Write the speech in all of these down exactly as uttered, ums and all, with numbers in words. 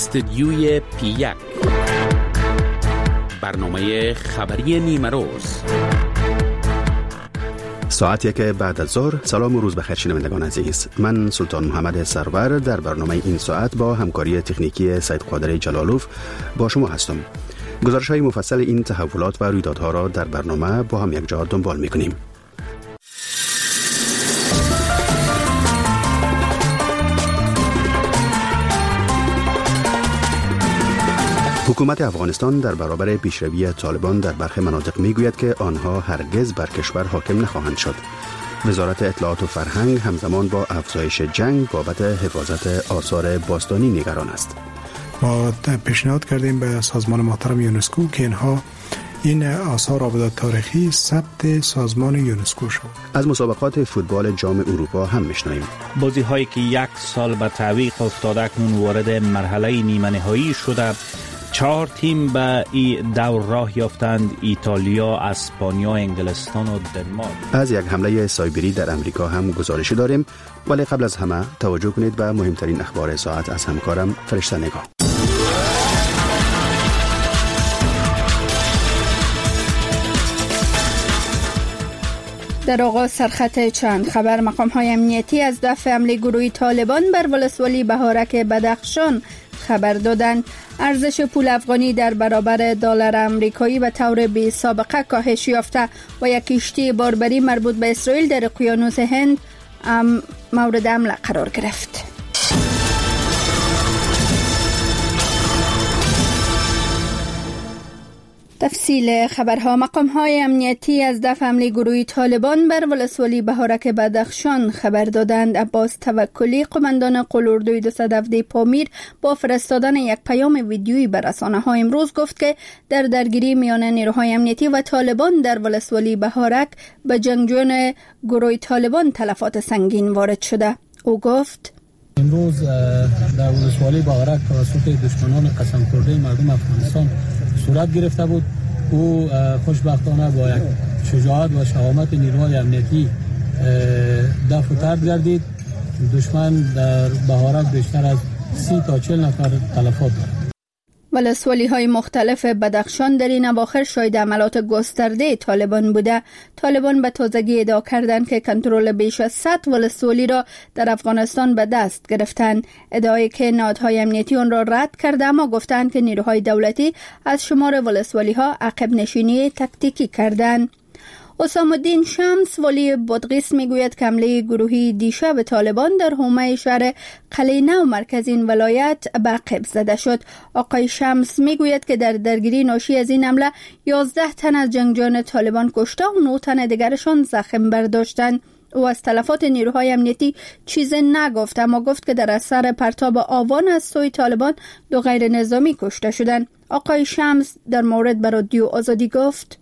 استدیوی پی یک، برنامه خبری نیمه روز. ساعت یک بعد از ظهر. سلام و روز بخیر شنوندگان عزیز. من سلطان محمد سرور در برنامه این ساعت با همکاری تکنیکی سید قادر جلالوف با شما هستم. گزارش‌های مفصل این تحولات و رویدادها را در برنامه با هم یک جا دنبال می‌کنیم. حکومت افغانستان در برابر پیشروی طالبان در برخی مناطق میگوید که آنها هرگز بر کشور حاکم نخواهند شد. وزارت اطلاعات و فرهنگ همزمان با افزایش جنگ بابت حفاظت آثار باستانی نگران است. ما پیشنهاد کردیم به سازمان محترم یونسکو که اینها این آثار آبادات تاریخی ثبت سازمان یونسکو شد. از مسابقات فوتبال جام اروپا هم میشنویم. بازی هایی که یک سال به تعویق افتاده اکنون وارد مرحله نیمه نهایی شده. چهار تیم به این دور راه یافتند: ایتالیا، اسپانیا، انگلستان و دنمارک. از یک حمله سایبری در امریکا هم گزارشی داریم، ولی قبل از همه توجه کنید به مهمترین اخبار ساعت از همکارم فرشته نگاه. در آغاز سرخط چند خبر: مقام‌های امنیتی از دفع حمله گروهی طالبان بر ولسوالی بهارک بدخشان خبر دادند. ارزش پول افغانی در برابر دلار آمریکایی به طور بی سابقه کاهش یافته و یک کشتی باربری مربوط به اسرائیل در اقیانوس هند مورد حمله قرار گرفت. تفصیل خبرها: مقام‌های امنیتی از دفع حمله گروهی طالبان بر ولسوالی بهارک بدخشان خبر دادند. عباس توکلی، قماندان قلاردوی دویست و هفده پامیر، با فرستادن یک پیام ویدیویی به رسانه‌ها امروز گفت که در درگیری میان نیروهای امنیتی و طالبان در ولسوالی بهارک به جنگجویان گروه طالبان تلفات سنگین وارد شده. او گفت: امروز در ولسوالی بهارک توسط دشمنان قسم خورده مردم افغانستان صورت گرفته بود. او خوشبختانه با یک شجاعت و شهامت نیروهای امنیتی دفع و طرد گردید. دشمن در بهارک بیشتر از سی تا چهل نفر تلفات دارد. ولسوالی های مختلف بدخشان در این اواخر شاهد عملات گسترده طالبان بوده. طالبان به تازگی ادعا کردند که کنترل بیش از صد ولسوالی را در افغانستان به دست گرفتند. ادعایی که نهادهای امنیتی آن را رد کرده، اما گفتند که نیروهای دولتی از شمار ولسوالی ها عقب نشینی تکتیکی کردند. اسام الدین شمس، والی بادغیس، میگوید که حمله گروهی دیشب طالبان در حومه شهر قلعه نو مرکز این ولایت به عقب زده شد. آقای شمس میگوید که در درگیری ناشی از این حمله یازده تن از جنگجویان طالبان کشته و نه تن دیگرشان زخم برداشتند. او از تلفات نیروهای امنیتی چیز نگفت، اما گفت که در اثر پرتاب آوان از سوی طالبان دو غیر نظامی کشته شدند. آقای شمس در مورد به رادیو آزادی گفت: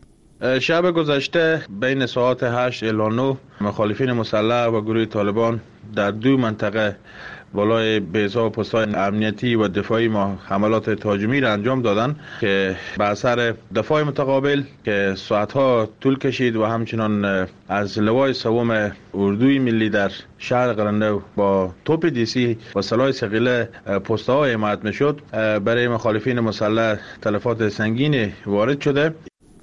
شب گذشته بین ساعت هشت الی نه مخالفین مسلح و گروه طالبان در دو منطقه بالای بیضا و پست‌های امنیتی و دفاعی ما حملات تهاجمی را انجام دادند که به اثر دفاع متقابل که ساعتها طول کشید و همچنان از لوای سوم اردوی ملی در شهر قلعه‌نو با توپ دیسی و سلاح ثقیله پست‌ها حمایت می‌شد، برای مخالفین مسلح تلفات سنگین وارد شده.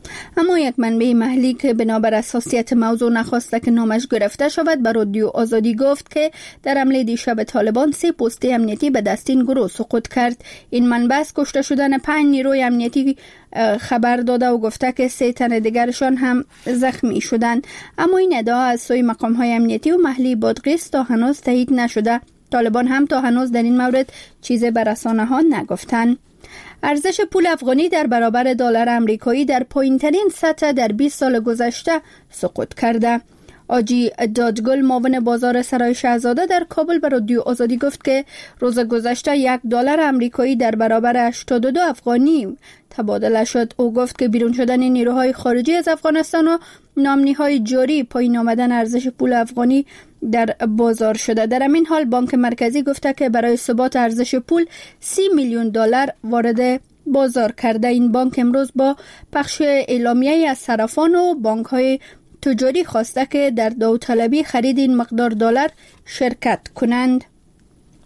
اما یک منبع محلی که بنابر حساسیت موضوع نخواسته که نامش گرفته شود به رادیو آزادی گفت که در حمله دیشب طالبان سه پست امنیتی به دست این گروه سقوط کرد. این منبع از کشته شدن پنج نیروی امنیتی خبر داده و گفته که سه تن دیگرشان هم زخمی شدند. اما این ادعا از سوی مقام‌های امنیتی و محلی بادغیس تا هنوز تایید نشده. طالبان هم تا هنوز در این مورد چیزی به رسانه‌ها نگفتند. ارزش پول افغانی در برابر دلار آمریکایی در پایین‌ترین سطح در بیست سال گذشته سقوط کرده. آجی دادگل، معاون بازار سرای شاهزاده در کابل به رادیو آزادی گفت که روز گذشته یک دلار آمریکایی در برابر هشتاد و دو افغانی تبادله شد. او گفت که بیرون شدن نیروهای خارجی از افغانستان و نامنی‌های جاری پایین آمدن ارزش پول افغانی در بازار شده. در همین حال بانک مرکزی گفته که برای ثبات ارزش پول سی میلیون دلار وارد بازار کرده. این بانک امروز با پخش اعلامیه از صرافان و بانک‌های تجاری خواسته که در داوطلبی خرید این مقدار دلار شرکت کنند.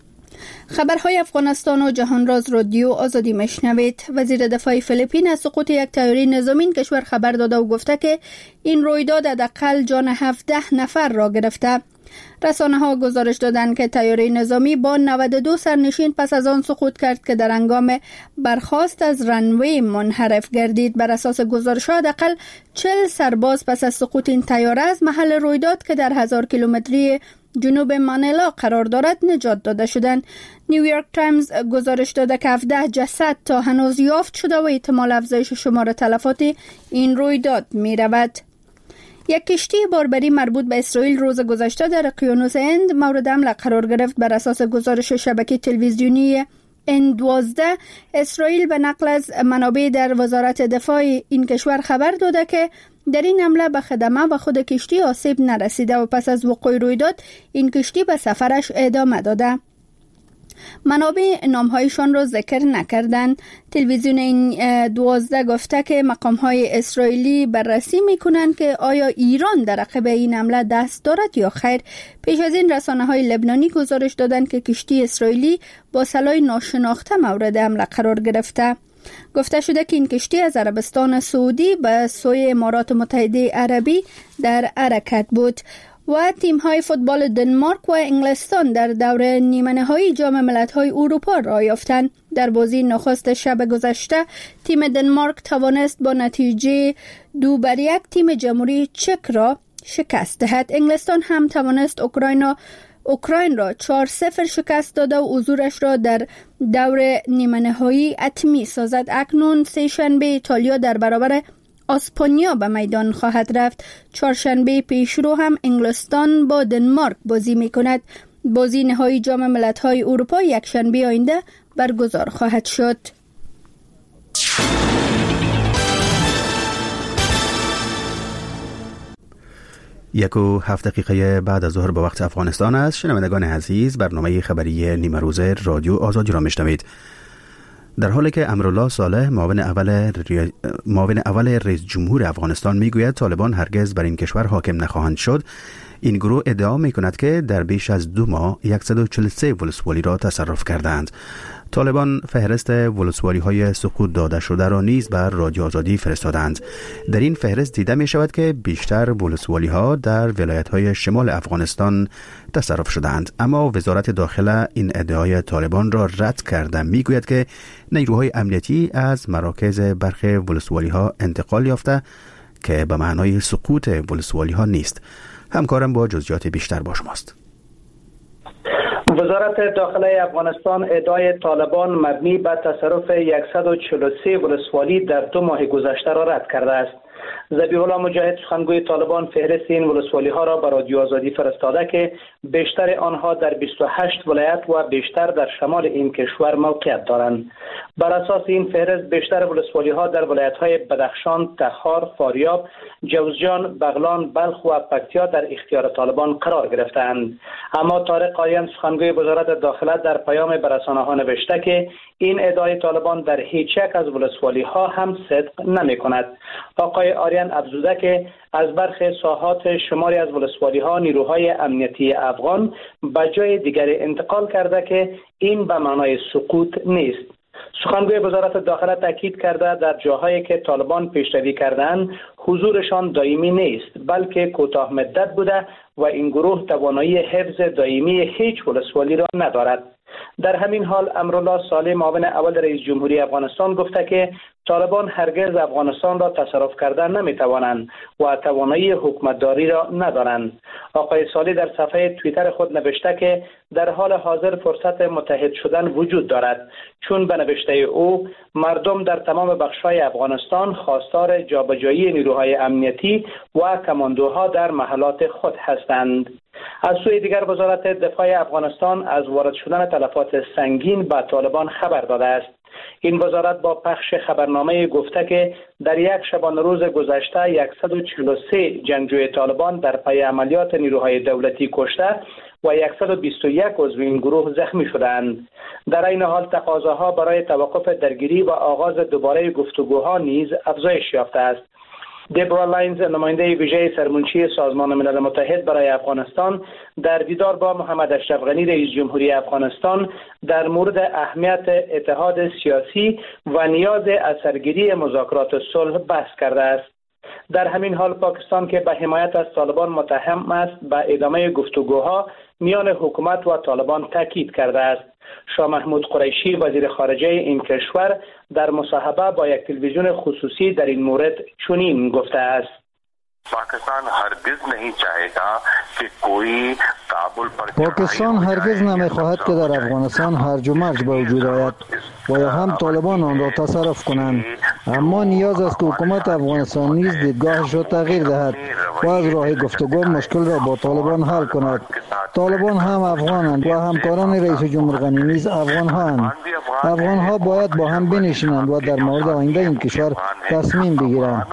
خبرهای افغانستان و جهان راز رادیو آزادی مشنوید. وزیر دفاع فیلیپین از سقوط یک طیاره نظامی این کشور خبر داده و گفته که این رویداد حداقل جان هفده نفر را گرفته. رسانه ها گزارش دادند که طیاره نظامی با نود و دو سرنشین پس از آن سقوط کرد که در هنگام برخاست از رنوی منحرف گردید. بر اساس گزارش ها حداقل چهل سرباز پس از سقوط این طیاره از محل رویداد که در هزار کیلومتری جنوب مانیلا قرار دارد نجات داده شدند. نیویورک تایمز گزارش داده که هفده جسد تا هنوز یافت شده و احتمال افزایش شمار تلفات این رویداد می رود. یک کشتی باربری مربوط به اسرائیل روز گذشته در اقیانوس هند مورد حمله قرار گرفت. بر اساس گزارش شبکه تلویزیونی ان دوازده، اسرائیل به نقل از منابع در وزارت دفاع این کشور خبر داده که در این حمله به خدمه و خود کشتی آسیب نرسیده و پس از وقوع رویداد این کشتی به سفرش ادامه داده. منابع نامهایشان را ذکر نکردند. تلویزیون این دوازده گفته که مقامهای اسرائیلی بررسی میکنند که آیا ایران در عقب این حمله دست دارد یا خیر. پیش از این رسانه های لبنانی گزارش دادند که کشتی اسرائیلی با سلاح ناشناخته مورد حمله قرار گرفته. گفته شده که این کشتی از عربستان سعودی به سوی امارات متحده عربی در حرکت بود. و تیم‌های فوتبال دنمارک و انگلستان در دور نیمه نهایی جام ملت‌های اروپا راه یافتند. در بازی نخست شب گذشته تیم دنمارک توانست با نتیجه دو بر یک تیم جمهوری چک را شکست دهد. انگلستان هم توانست اوکراین اوکراین را چهار صفر شکست داده و حضورش را در دور نیمه نهایی حتمی سازد. اکنون سه شنبه ایتالیا در برابر اسپانیا به میدان خواهد رفت. چهارشنبه پیشرو هم انگلستان با دنمارک بازی می کند. بازی نهایی جام ملت‌های اروپا یک شنبه آینده برگزار خواهد شد. یک و هفت دقیقه بعد از ظهر به وقت افغانستان است. شنوندگان عزیز، برنامه خبری نیمه روز رادیو آزادی را میشنوید. در حالی که امرالله صالح معاون اول ری... معاون اول رئیس جمهور افغانستان میگوید طالبان هرگز بر این کشور حاکم نخواهند شد، این گروه ادعا میکند که در بیش از دو ماه صد و چهل و سه ولسوالی را تصرف کردند. طالبان فهرست ولسوالی های سقوط داده شده را نیز بر رادیو آزادی فرستادند. در این فهرست دیده می شود که بیشتر ولسوالی ها در ولایت های شمال افغانستان تصرف شدند، اما وزارت داخله این ادعای طالبان را رد کرده. می گوید که نیروهای امنیتی از مراکز برخی ولسوالی ها انتقال یافته که به معنای سقوط ولسوالی ها نیست. همکارم با جزئیات بیشتر با شماست. وزارت داخله افغانستان ادعای طالبان مبنی بر تصرف صد و چهل و سه ولسوالی در دو ماه گذشته را رد کرده است. ذبیح الله مجاهد سخنگوی طالبان فهرست این ولسوالی ها را به رادیو آزادی فرستاده که بیشتر آنها در بیست و هشت ولایت و بیشتر در شمال این کشور موقعیت دارند. بر اساس این فهرست بیشتر ولسوالی ها در ولایت های بدخشان، تخار، فاریاب، جوزجان، بغلان، بلخ و پکتیا در اختیار طالبان قرار گرفتند. اما طارق آریان سخنگوی وزارت داخله در پیام به رسانه ها نوشته که این ادعای طالبان در هیچ یک از ولسوالی ها هم صدق نمی کند. آقای آریان افزوده که از برخی ساحات شماری از ولسوالی ها نیروهای امنیتی افغان به جای دیگری انتقال کرده که این به معنای سقوط نیست. سخنگوی وزارت داخله تاکید کرده در جاهایی که طالبان پیشروی کردند حضورشان دائمی نیست بلکه کوتاه مدت بوده و این گروه توانایی حفظ دائمی هیچ ولسوالی را ندارد. در همین حال امرالله صالح معاون اول رئیس جمهوری افغانستان گفته که طالبان هرگز افغانستان را تصرف کردن نمیتوانند و توانایی حکومتداری را ندارند. آقای صالح در صفحه توییتر خود نوشته که در حال حاضر فرصت متحد شدن وجود دارد، چون به نوشته او مردم در تمام بخش‌های افغانستان خواستار جابجایی نیروهای امنیتی و کماندوها در محلات خود هستند. از سوی دیگر وزارت دفاع افغانستان از وارد شدن تلفات سنگین به طالبان خبر داده است. این وزارت با پخش خبرنامه گفته که در یک شبانه روز گذشته صد و چهل و سه جنگجوی طالبان در پی عملیات نیروهای دولتی کشته و صد و بیست و یک عضو این گروه زخمی شدند. در این حال تقاضاها برای توقف درگیری و آغاز دوباره گفتگوها نیز افزایش یافته است. دبرا لاینز، نماینده ویژه سرمنشی سازمان ملل متحد برای افغانستان، در دیدار با محمد اشرف غنی رئیس جمهوری افغانستان در مورد اهمیت اتحاد سیاسی و نیاز اثرگیری مذاکرات صلح بحث کرده است. در همین حال پاکستان که به حمایت از طالبان متهم است، به ادامه گفتگوها میان حکومت و طالبان تاکید کرده است. شاه محمود قریشی وزیر خارجه این کشور در مصاحبه با یک تلویزیون خصوصی در این مورد چنین گفته است: پاکستان هرگز نہیں چاہے گا کہ کوئی کابل پر پاکستان هرگز نمیخواهد که در افغانستان هرج و مرج به وجود آید و یا هم طالبان آن را تصرف کنند، اما نیاز است که حکومت افغانستان نیز دیدگاهش را تغییر دهد و از راه گفتگو مشکل را با طالبان حل کند. طالبان هم افغانند و همکاران رئیس جمهور غنی نیز افغان هستند. افغان ها باید با هم بنشینند و در مورد آینده این کشور تصمیم بگیرند.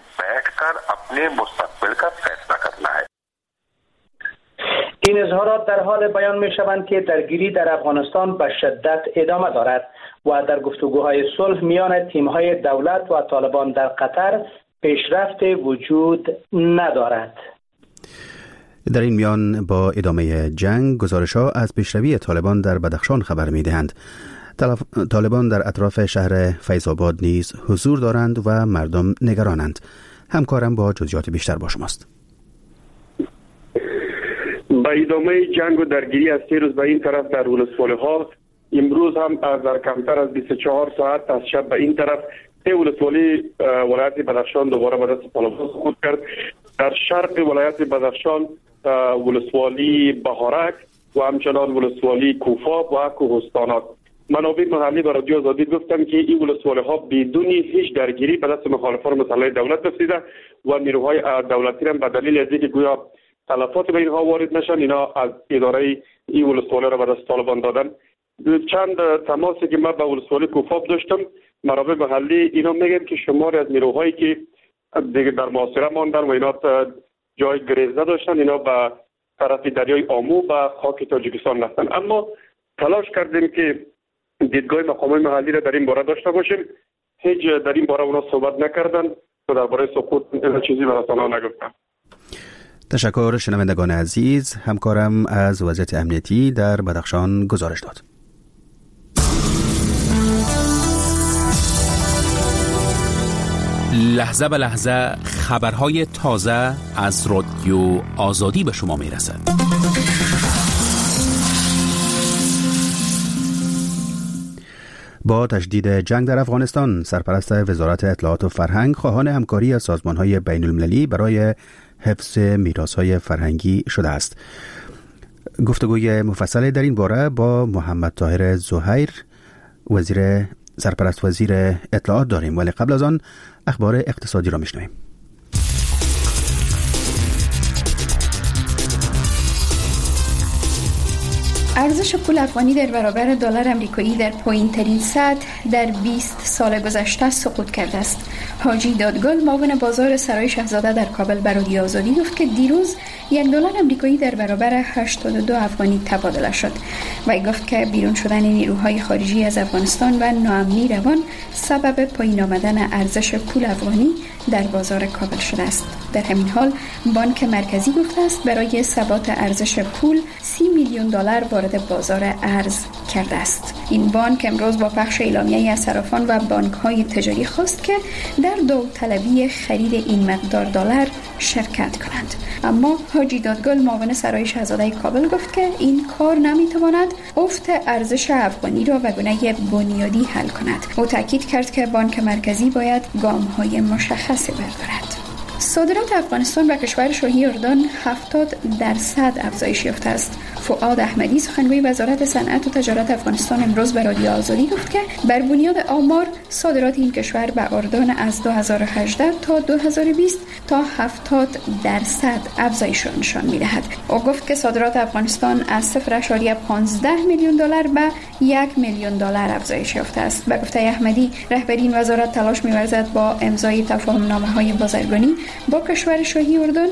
این اظهارات در حال بیان می شوند که درگیری در افغانستان به شدت ادامه دارد و در گفتگوهای صلح میان تیم‌های دولت و طالبان در قطر پیشرفت وجود ندارد. در این میان با ادامه جنگ، گزارش‌ها از پیشروی طالبان در بدخشان خبر می‌دهند. طالبان در اطراف شهر فیض‌آباد نیز حضور دارند و مردم نگرانند. همکارم با جزئیات بیشتر با شماست. با ادامه جنگ و درگیری از سه روز به این طرف در ولسوالی‌ها، امروز هم در کمتر از بیست و چهار ساعت از شب به این طرف سه ولسوالی ولایت بدخشان دوباره به دست طالبان سقوط کرد. در شرق ولایت بدخشان ولسوالی بهارک و همچنان ولسوالی کوفاب و کوهستانات. منابع محلی به رادیو آزادی گفتم که این ولسوالی‌ها بدون هیچ درگیری به دست مخالفان مسلح دولت رسیده و نیروهای دولتی هم به دلیل از اینکه گویا تلفات به اینها وارد نشن، اینا از اداره این ولسوالی را به دست طالبان دادن. چند تماسی که من با ولسوالی کوفاب داشتم، منابع محلی اینا میگن که شماری از نیروهایی که دیگه در محاصره ماندن و اینا جای گریز نداشتن، اینا به طرف دریای آمو و خاک تاجیکستان رفتن. اما تلاش کردیم که دیدگاه مقامات محلی را در این باره داشته باشیم. هیچ در این باره اونا صحبت نکردن و درباره سقوط چیزی به رسانه‌ها نگفتن. تشکر. شنوندگان عزیز، همکارم از وضعیت امنیتی در بدخشان گزارش داد. لحظه به لحظه خبرهای تازه از رادیو آزادی به شما می رسد. با تشدید جنگ در افغانستان، سرپرست وزارت اطلاعات و فرهنگ خواهان همکاری از سازمان‌های بین‌المللی برای حفظ میراث‌های فرهنگی شده است. گفتگوی مفصل در این باره با محمد طاهر زهیر، وزیر سرپرست وزیر اطلاعات داریم، ولی قبل از آن اخبار اقتصادی را میشنویم. ارزش پول افغانی در برابر دلار آمریکایی در پایین‌ترین سطح در بیست سال گذشته سقوط کرده است. حاجی دادگل، معاون بازار سرای شاهزاده در کابل به رادیو آزادی گفت که دیروز یک دلار آمریکایی در برابر هشتاد و دو افغانی تبادله شد. و گفت که بیرون شدن نیروهای خارجی از افغانستان و ناامنی روان سبب پایین آمدن ارزش پول افغانی در بازار کابل شده است. در همین حال بانک مرکزی گفته است برای ثبات ارزش پول سی میلیون دلار وارد بازار ارز کرده است. این بانک امروز با پخش اعلامیه‌ای از صرافان و بانک‌های تجاری خواست که در داوطلبی خرید این مقدار دلار شرکت کنند. اما حاجی دادگل، معاون سرای شاهزاده کابل، گفت که این کار نمیتواند افت ارزش افغانی را به گونه بنیادی حل کند. او تاکید کرد که بانک مرکزی باید گام‌های مشخصی بردارد. صادرات افغانستان به کشور شاهی اردن هفتاد درصد افزایش یافته است. فؤاد احمدی، سخنگوی وزارت صنعت و تجارت افغانستان، امروز به رادیو آزادی گفت که بر بنیاد آمار صادرات این کشور به اردن از دو هزار و هجده تا دو هزار و بیست تا هفتاد درصد افزایش را نشان می‌دهد. او گفت که صادرات افغانستان از صفر ممیز پانزده میلیون دلار به یک میلیون دلار افزایش یافته است. به گفته احمدی، رهبری این وزارت تلاش می‌ورزد با امضای تفاهم‌نامه‌های بازرگانی با کشور شاهی اردن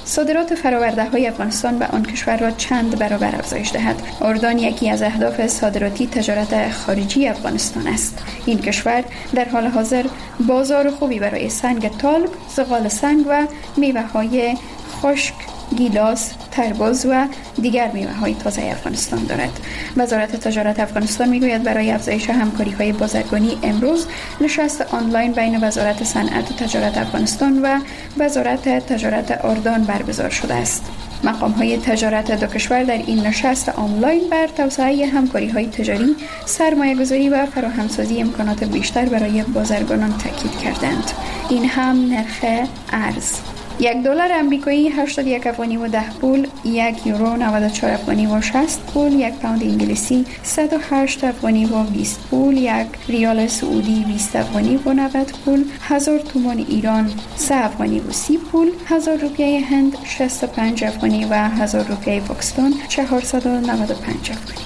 صادرات فرآورده های افغانستان به آن کشور را چند برابر افزایش دهد. اردن یکی از اهداف صادراتی تجارت خارجی افغانستان است. این کشور در حال حاضر بازار خوبی برای سنگ تالک، زغال سنگ و میوه های خشک، گیلاس، تربوز و دیگر میوه‌های تازه افغانستان دارد. وزارت تجارت افغانستان میگوید برای افزایش همکاری‌های بازرگانی امروز نشست آنلاین بین وزارت صنعت و تجارت افغانستان و وزارت تجارت اردن برگزار شده است. مقام‌های تجارت دو کشور در این نشست آنلاین بر توسعه همکاری‌های تجاری، سرمایه‌گذاری و فراهمسازی امکانات بیشتر برای بازرگانان تاکید کردند. این هم نرخ ارز. یک دلار امریکایی هشتاد و یک افغانی و ده پول، یک یورو نود و چهار افغانی و شصت پول، یک پوند انگلیسی صد و هشت افغانی و بیست پول، یک ریال سعودی بیست افغانی و نود پول، هزار تومان ایران سه افغانی و سی پول، هزار روپیه هند شصت و پنج افغانی و هزار روپیه پاکستان چهارصد و نود و پنج افغانی.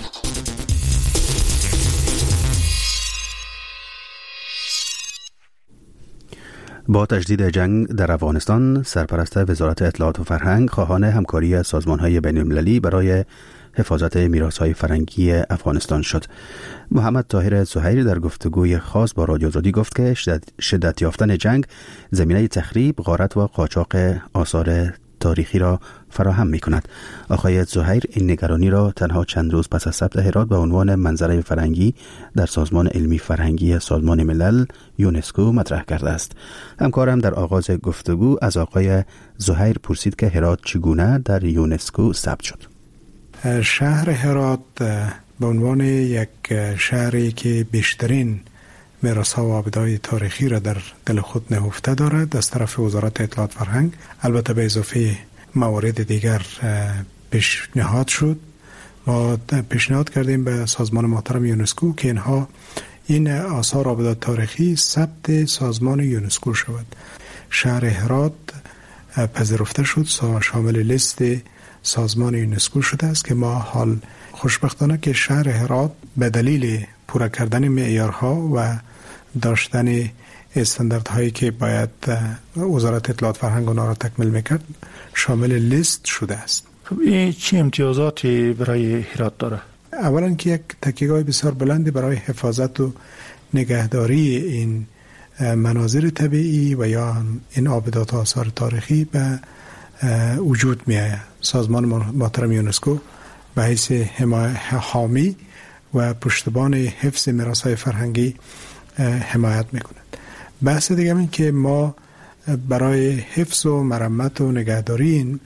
با تجدید جنگ در افغانستان، سرپرست وزارت اطلاعات و فرهنگ خواهان همکاری سازمان‌های بین‌المللی برای حفاظت میراث‌های فرهنگی افغانستان شد. محمد طاهر زهیر در گفتگوی خاص با رادیو آزادی گفت که شدت, شدت یافتن جنگ زمینه تخریب، غارت و قاچاق آثار تاریخی را فراهم می کند. آقای زهیر این نگرانی را تنها چند روز پس از ثبت هرات به عنوان منظره فرهنگی در سازمان علمی فرهنگی سازمان ملل یونسکو مطرح کرده است. همکارم در آغاز گفتگو از آقای زهیر پرسید که هرات چگونه در یونسکو ثبت شد. شهر هرات به عنوان یک شهری که بیشترین میراث‌ها و آبدهای تاریخی را در دل خود نهفته دارد از طرف وزارت اطلاعات فرهنگ، البته به اضافه موارد دیگر پیشنهاد شد. ما پیشنهاد کردیم به سازمان محترم یونسکو که اینها این آثار آبدات تاریخی ثبت سازمان یونسکو شود. شهر هرات پذیرفته شد، شامل لیست سازمان یونسکو شده است که ما حال خوشبختانه که شهر هرات به دلیل پورا کردن معیارها و داشتن استانداردهایی که باید وزارت اطلاعات فرهنگ اونها را تکمیل میکرد شامل لیست شده است. خب این چه امتیازاتی برای هرات داره؟ اولا که یک تکیه‌گاه بسیار بلندی برای حفاظت و نگهداری این مناظر طبیعی و یا این آبدات و آثار تاریخی به وجود می آید. سازمان محترم یونسکو به حیث حامی و پشتبان حفظ میراث‌های فرهنگی حمایت میکند. بحث دیگه این که ما برای حفظ و مرمت و نگهداری این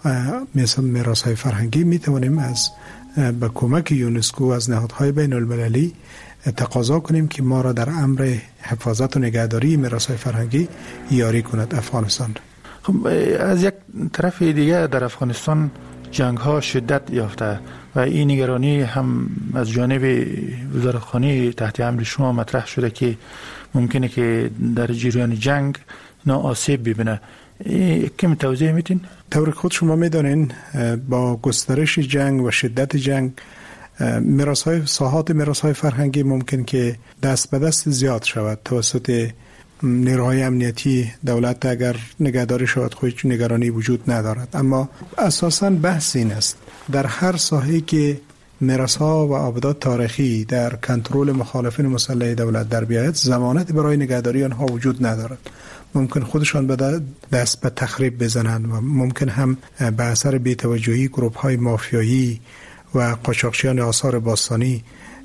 میراث‌های فرهنگی میتوانیم از با کمک یونسکو از نهادهای بین المللی تقاضا کنیم که ما را در امر حفاظت و نگهداری میراث‌های فرهنگی یاری کند افغانستان. خب از یک طرف دیگه در افغانستان جنگ ها شدت یافته و این نگرانی هم از جانب وزارتخانه تحت امر شما مطرح شده که ممکنه که در جریان جنگ نا آسیب ببینه. کمی توضیح میتین؟ طور خود شما میدانین با گسترش جنگ و شدت جنگ میراث‌های ساحات میراث‌های فرهنگی ممکن که دست به دست زیاد شود توسط نیروهای امنیتی دولت. اگر نگهداری شود خودش نگرانی وجود ندارد، اما اساساً بحث این است در هر ساحه‌ای که میراث‌ها و آبدات تاریخی در کنترل مخالفین مسلح دولت در بیاید ضمانت برای نگهداری آنها وجود ندارد. ممکن خودشان به دست به تخریب بزنند و ممکن هم به اثر بی‌توجهی گروه‌های مافیایی و قاچاقچیان آثار باستانی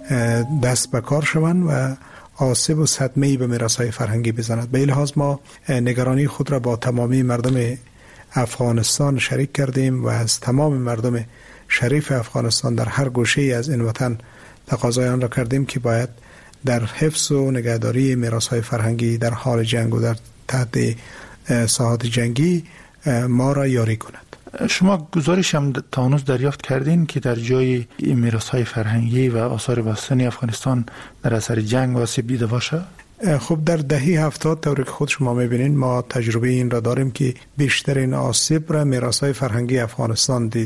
دست به کار شوند و آسیب و صدمه‌ای به میراث‌های فرهنگی بزند. به این لحاظ ما نگرانی خود را با تمامی مردم افغانستان شریک کردیم و از تمام مردم شریف افغانستان در هر گوشه‌ای از این وطن تقاضای آن را کردیم که باید در حفظ و نگهداری میراث‌های فرهنگی در حال جنگ و در تحت ساحات جنگی ما را یاری کند. شما گزارش هم تا هنوز دریافت کردین که در جای میراث‌های فرهنگی و آثار باستانی افغانستان در اثر جنگ آسیب دیده باشه؟ خب در دهه هفتاد طوری که خود شما میبینین ما تجربه این را داریم که بیشترین آسیب را میراث‌های فرهنگی افغانستان دید.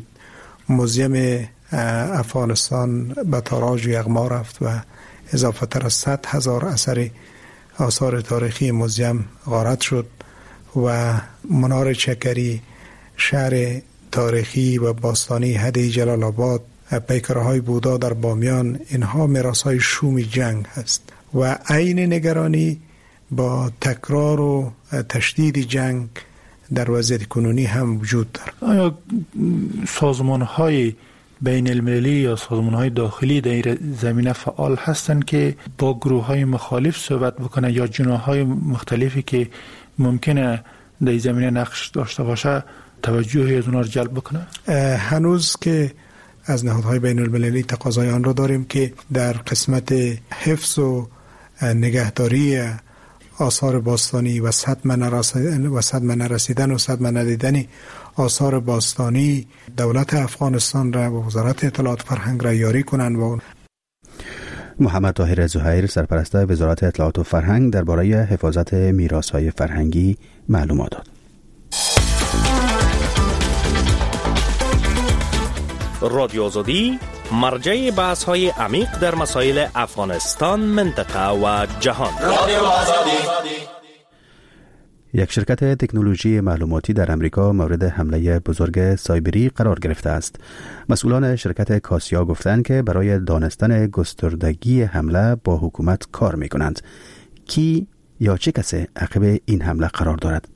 موزیم افغانستان به تاراج یغما رفت و اضافه تر از صد هزار اثر آثار تاریخی موزیم غارت شد و منار چکری، شهر تاریخی و باستانی هده جلال آباد، پیکرهای بودا در بامیان، اینها میراث‌های شوم جنگ هست و عین نگرانی با تکرار و تشدید جنگ در وضعیت کنونی هم وجود دارد. آیا سازمان‌های بین المللی یا سازمان‌های داخلی در این زمینه فعال هستند که با گروه‌های مخالف صحبت بکنه یا جناح‌های مختلفی که ممکنه در این زمینه نقش داشته باشه توجهی از اونها رو جلب بکنه؟ هنوز که از نهادهای بین المللی تقاضای آن را داریم که در قسمت حفظ و نگهداری آثار باستانی و صدمه نرسیدن و صدمه ندیدن آثار باستانی دولت افغانستان را و وزارت اطلاعات فرهنگ را یاری کنند. و محمد طاهر زهیر، سرپرست وزارت اطلاعات و فرهنگ، درباره حفاظت میراث‌های فرهنگی معلومات داد. رادیو آزادی مرجع بحث‌های عمیق در مسائل افغانستان، منطقه و جهان. رادیو آزادی. یک شرکت تکنولوژی معلوماتی در امریکا مورد حمله بزرگ سایبری قرار گرفته است. مسئولان شرکت کاسیا گفتند که برای دانستن گستردگی حمله با حکومت کار می‌کنند. کی یا چه کسی عقب این حمله قرار دارد؟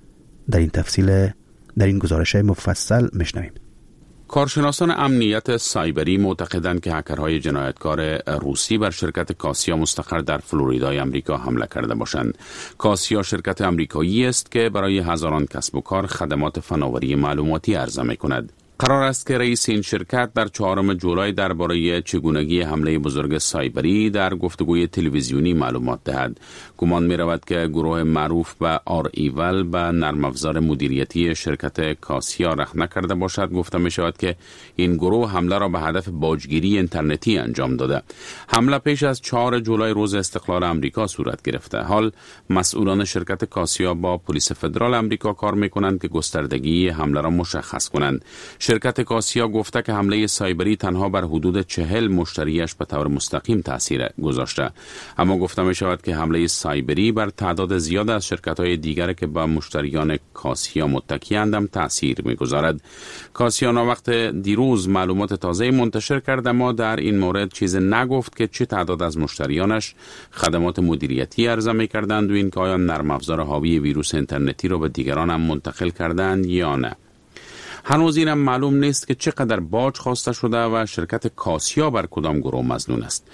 در این تفصیل در این گزارش مفصل میشنویم. کارشناسان امنیت سایبری معتقدند که هکرهای جنایتکار روسی بر شرکت کاسیا مستقر در فلوریدای امریکا حمله کرده باشند. کاسیا شرکت امریکایی است که برای هزاران کسب و کار خدمات فناوری معلوماتی عرضه می‌کند. قرار است که رئیس این شرکت در چهارم جولای درباره چگونگی حمله بزرگ سایبری در گفتگوی تلویزیونی معلومات دهد. گمان می رود که گروه معروف به آر ایول به نرم افزار مدیریتی شرکت کاسیا رخنه کرده باشد. گفته می شود که این گروه حمله را به هدف باجگیری اینترنتی انجام داده. حمله پیش از چهارم جولای روز استقلال امریکا صورت گرفته. حال مسئولان شرکت کاسیا با پلیس فدرال امریکا کار می کنند که گستردگی حمله را مشخص کنند. شرکت کاسیا گفته که حمله سایبری تنها بر حدود چهل مشتریش به طور مستقیم تاثیر گذاشته، اما گفته می شود که حمله سایبری بر تعداد زیاد از شرکت‌های دیگر که به مشتریان کاسیا متکی‌اند هم تاثیر می‌گذارد. کاسیا وقت دیروز معلومات تازه منتشر کرد، اما در این مورد چیز نگفت که چه تعداد از مشتریانش خدمات مدیریتی عرضه می‌کردند و اینکه آیا نرم افزار حاوی ویروس اینترنتی را به دیگران هم منتقل کردند یا نه. هنوز اینم معلوم نیست که چقدر باج خواسته شده و شرکت کاسیا بر کدام گروه مظنون است.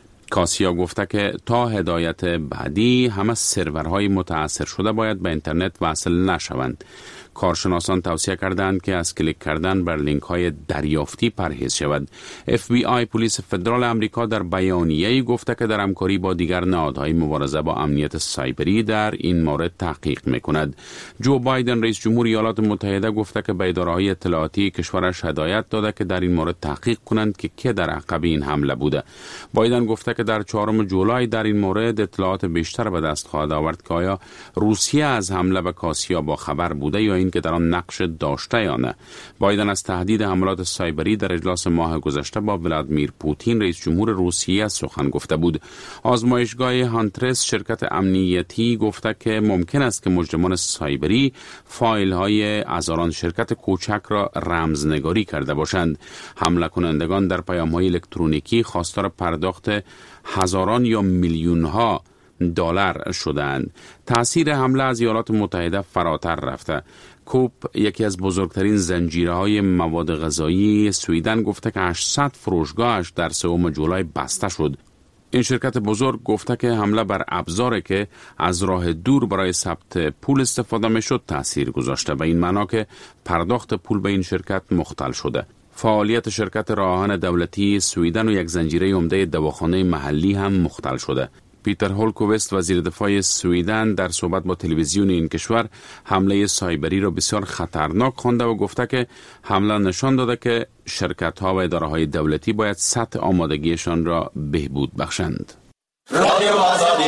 کاسیا گفته که تا هدایت بعدی همه سرورهای متاثر شده باید به اینترنت وصل نشوند. کارشناسان توصیه کردند که از کلیک کردن بر لینک های دریافتی پرهیز شود. اف بی آی پلیس فدرال امریکا در بیانیه‌ای گفته که در همکاری با دیگر نهادهای مبارزه با امنیت سایبری در این مورد تحقیق می‌کند. جو بایدن رئیس جمهور ایالات متحده گفته که به اداره‌های اطلاعاتی کشورش هدایت داده که در این مورد تحقیق کنند که کی در عقب این حمله بوده. بایدن گفته که در چهارم جولای در این مورد اطلاعات بیشتر به دست خواهد آورد که آیا روسیه از حمله به کاسیا با خبر بوده یا اینکه در آن نقش داشته یا نه. بایدن از تهدید حملات سایبری در اجلاس ماه گذشته با ولادیمیر پوتین رئیس جمهور روسیه سخن گفته بود. آزمایشگاه هانترس شرکت امنیتی گفته که ممکن است که مجرمان سایبری فایل های از آن شرکت کوچک را رمزنگاری کرده باشند. حمله کنندگان در پیام های الکترونیکی خواستار پرداخت هزاران یا میلیون ها دلار شدند. تأثیر حمله از ایالات متحده فراتر رفته. کوپ، یکی از بزرگترین زنجیره‌های مواد غذایی سوئیدن، گفته که هشتصد فروشگاهش در سوم جولای بسته شد. این شرکت بزرگ گفته که حمله بر ابزاری که از راه دور برای ثبت پول استفاده می‌شد تأثیر گذاشته، به این معنا که پرداخت پول به این شرکت مختل شده. فعالیت شرکت راهان دولتی سوئیدن و یک زنجیره عمده دواخانه محلی هم مختل شده. پیتر هولکووست وزیر دفاع سوئیدن در صحبت با تلویزیون این کشور حمله سایبری را بسیار خطرناک خوانده و گفته که حمله نشان داده که شرکت‌ها و اداره‌های دولتی باید سطح آمادگیشان را بهبود بخشند. رادیو آزادی.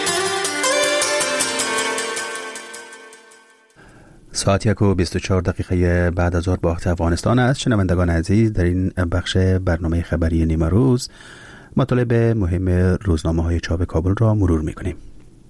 ساعت یک و بیست و چهار دقیقه بعد از ظهر با وقت افغانستان است. شنوندگان عزیز، در این بخش برنامه خبری نیمه روز مطالب مهم روزنامه‌های چاپ کابل را مرور می‌کنیم.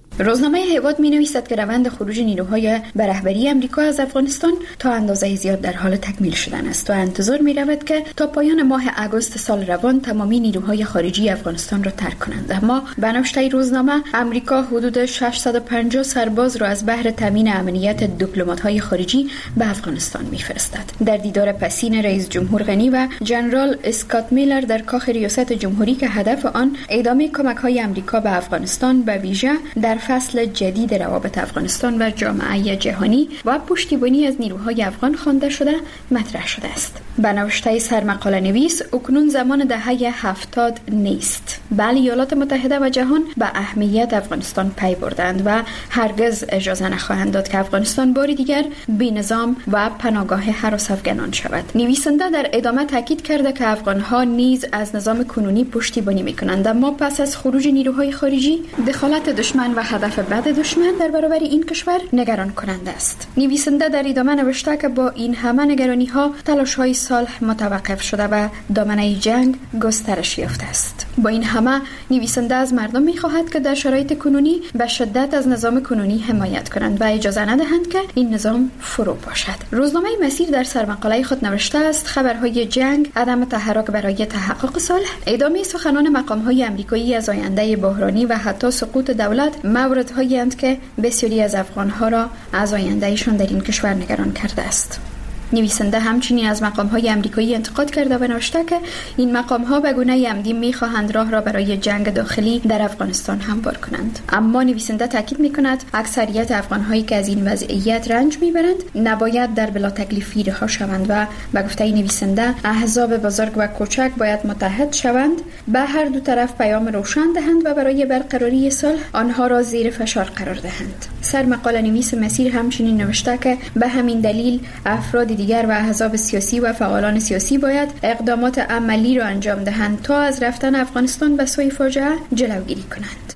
روزنامه هیواد می نویسد که روند خروج نیروهای به رهبری امریکا از افغانستان تا اندازه زیاد در حال تکمیل شدن است و انتظار می رود که تا پایان ماه اگست سال روان تمامی نیروهای خارجی افغانستان را ترک کنند. اما به نوشته روزنامه امریکا حدود ششصد و پنجاه سرباز را از بهر تامین امنیت دیپلمات‌های خارجی به افغانستان می‌فرستد. در دیدار پسین رئیس جمهور غنی و ژنرال اسکات میلر در کاخ ریاست جمهوری که هدف آن ادامه کمک‌های امریکا به افغانستان به ویژه در فصل جدید روابط افغانستان و جامعه جهانی و پشتیبانی از نیروهای افغان خوانده شده مطرح شده است. به نوشته سرمقاله نویس اکنون زمان دهه هفتاد نیست، بلکه ایالات متحده و جهان به اهمیت افغانستان پی بردند و هرگز اجازه نخواهند داد که افغانستان باری دیگر بی نظام و پناهگاه هراس افغانان شود. نویسنده در ادامه تاکید کرده که افغانها نیز از نظام کنونی پشتیبانی میکنند، اما پس از خروج نیروهای خارجی دخالت دشمن و هدف بد دشمن در برابر این کشور نگران کننده است. نویسنده در ادامه نوشته که با این همه نگرانی ها تلاش های صلح متوقف شده و دامنه جنگ گسترش یافته است. با این همه نویسنده از مردم میخواهد که در شرایط کنونی به شدت از نظام کنونی حمایت کنند و اجازه ندهند که این نظام فرو باشد. روزنامه مسیر در سرمقاله خود نوشته است خبرهای جنگ، عدم تحرک برای تحقق صلح، ادامه سخنان مقام‌های آمریکایی از آینده بحرانی و حتی سقوط دولت موردهایی اند که بسیاری از افغان‌ها را از آیندهشان در این کشور نگران کرده است. نویسنده همچنین از مقام‌های آمریکایی انتقاد کرده و نوشته که این مقام‌ها به گونه عمدی می‌خواهند راه را برای جنگ داخلی در افغانستان هموار کنند. اما نویسنده تاکید می‌کند اکثریت افغان‌هایی که از این وضعیت رنج می‌برند نباید در بلا تکلیفی رها شوند و به گفته نویسنده احزاب بزرگ و کوچک باید متحد شوند، به هر دو طرف پیام روشن دهند و برای برقراری صلح آنها را زیر فشار قرار دهند. سرمقاله نویس مسیر همچنین نوشته که به همین دلیل افراد دیگر و احزاب سیاسی و فعالان سیاسی باید اقدامات عملی را انجام دهند تا از رفتن افغانستان به سوی فاجعه جلوگیری کنند.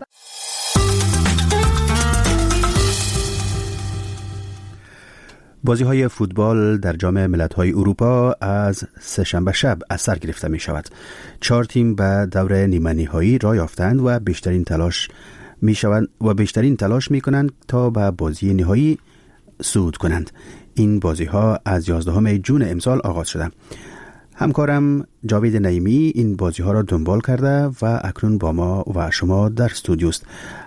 بازی‌های فوتبال در جام ملت‌های اروپا از سه‌شنبه شب از سر گرفته می‌شود. چهار تیم به دور نیمه‌نهایی راه یافتند و بیشترین تلاش می‌شوند و بیشترین تلاش می‌کنند تا به بازی نهایی صعود کنند. این بازی ها از یازدهم ژوئن امسال آغاز شده. همکارم جاوید نعیمی این بازی ها را دنبال کرده و اکنون با ما و شما در استودیو است.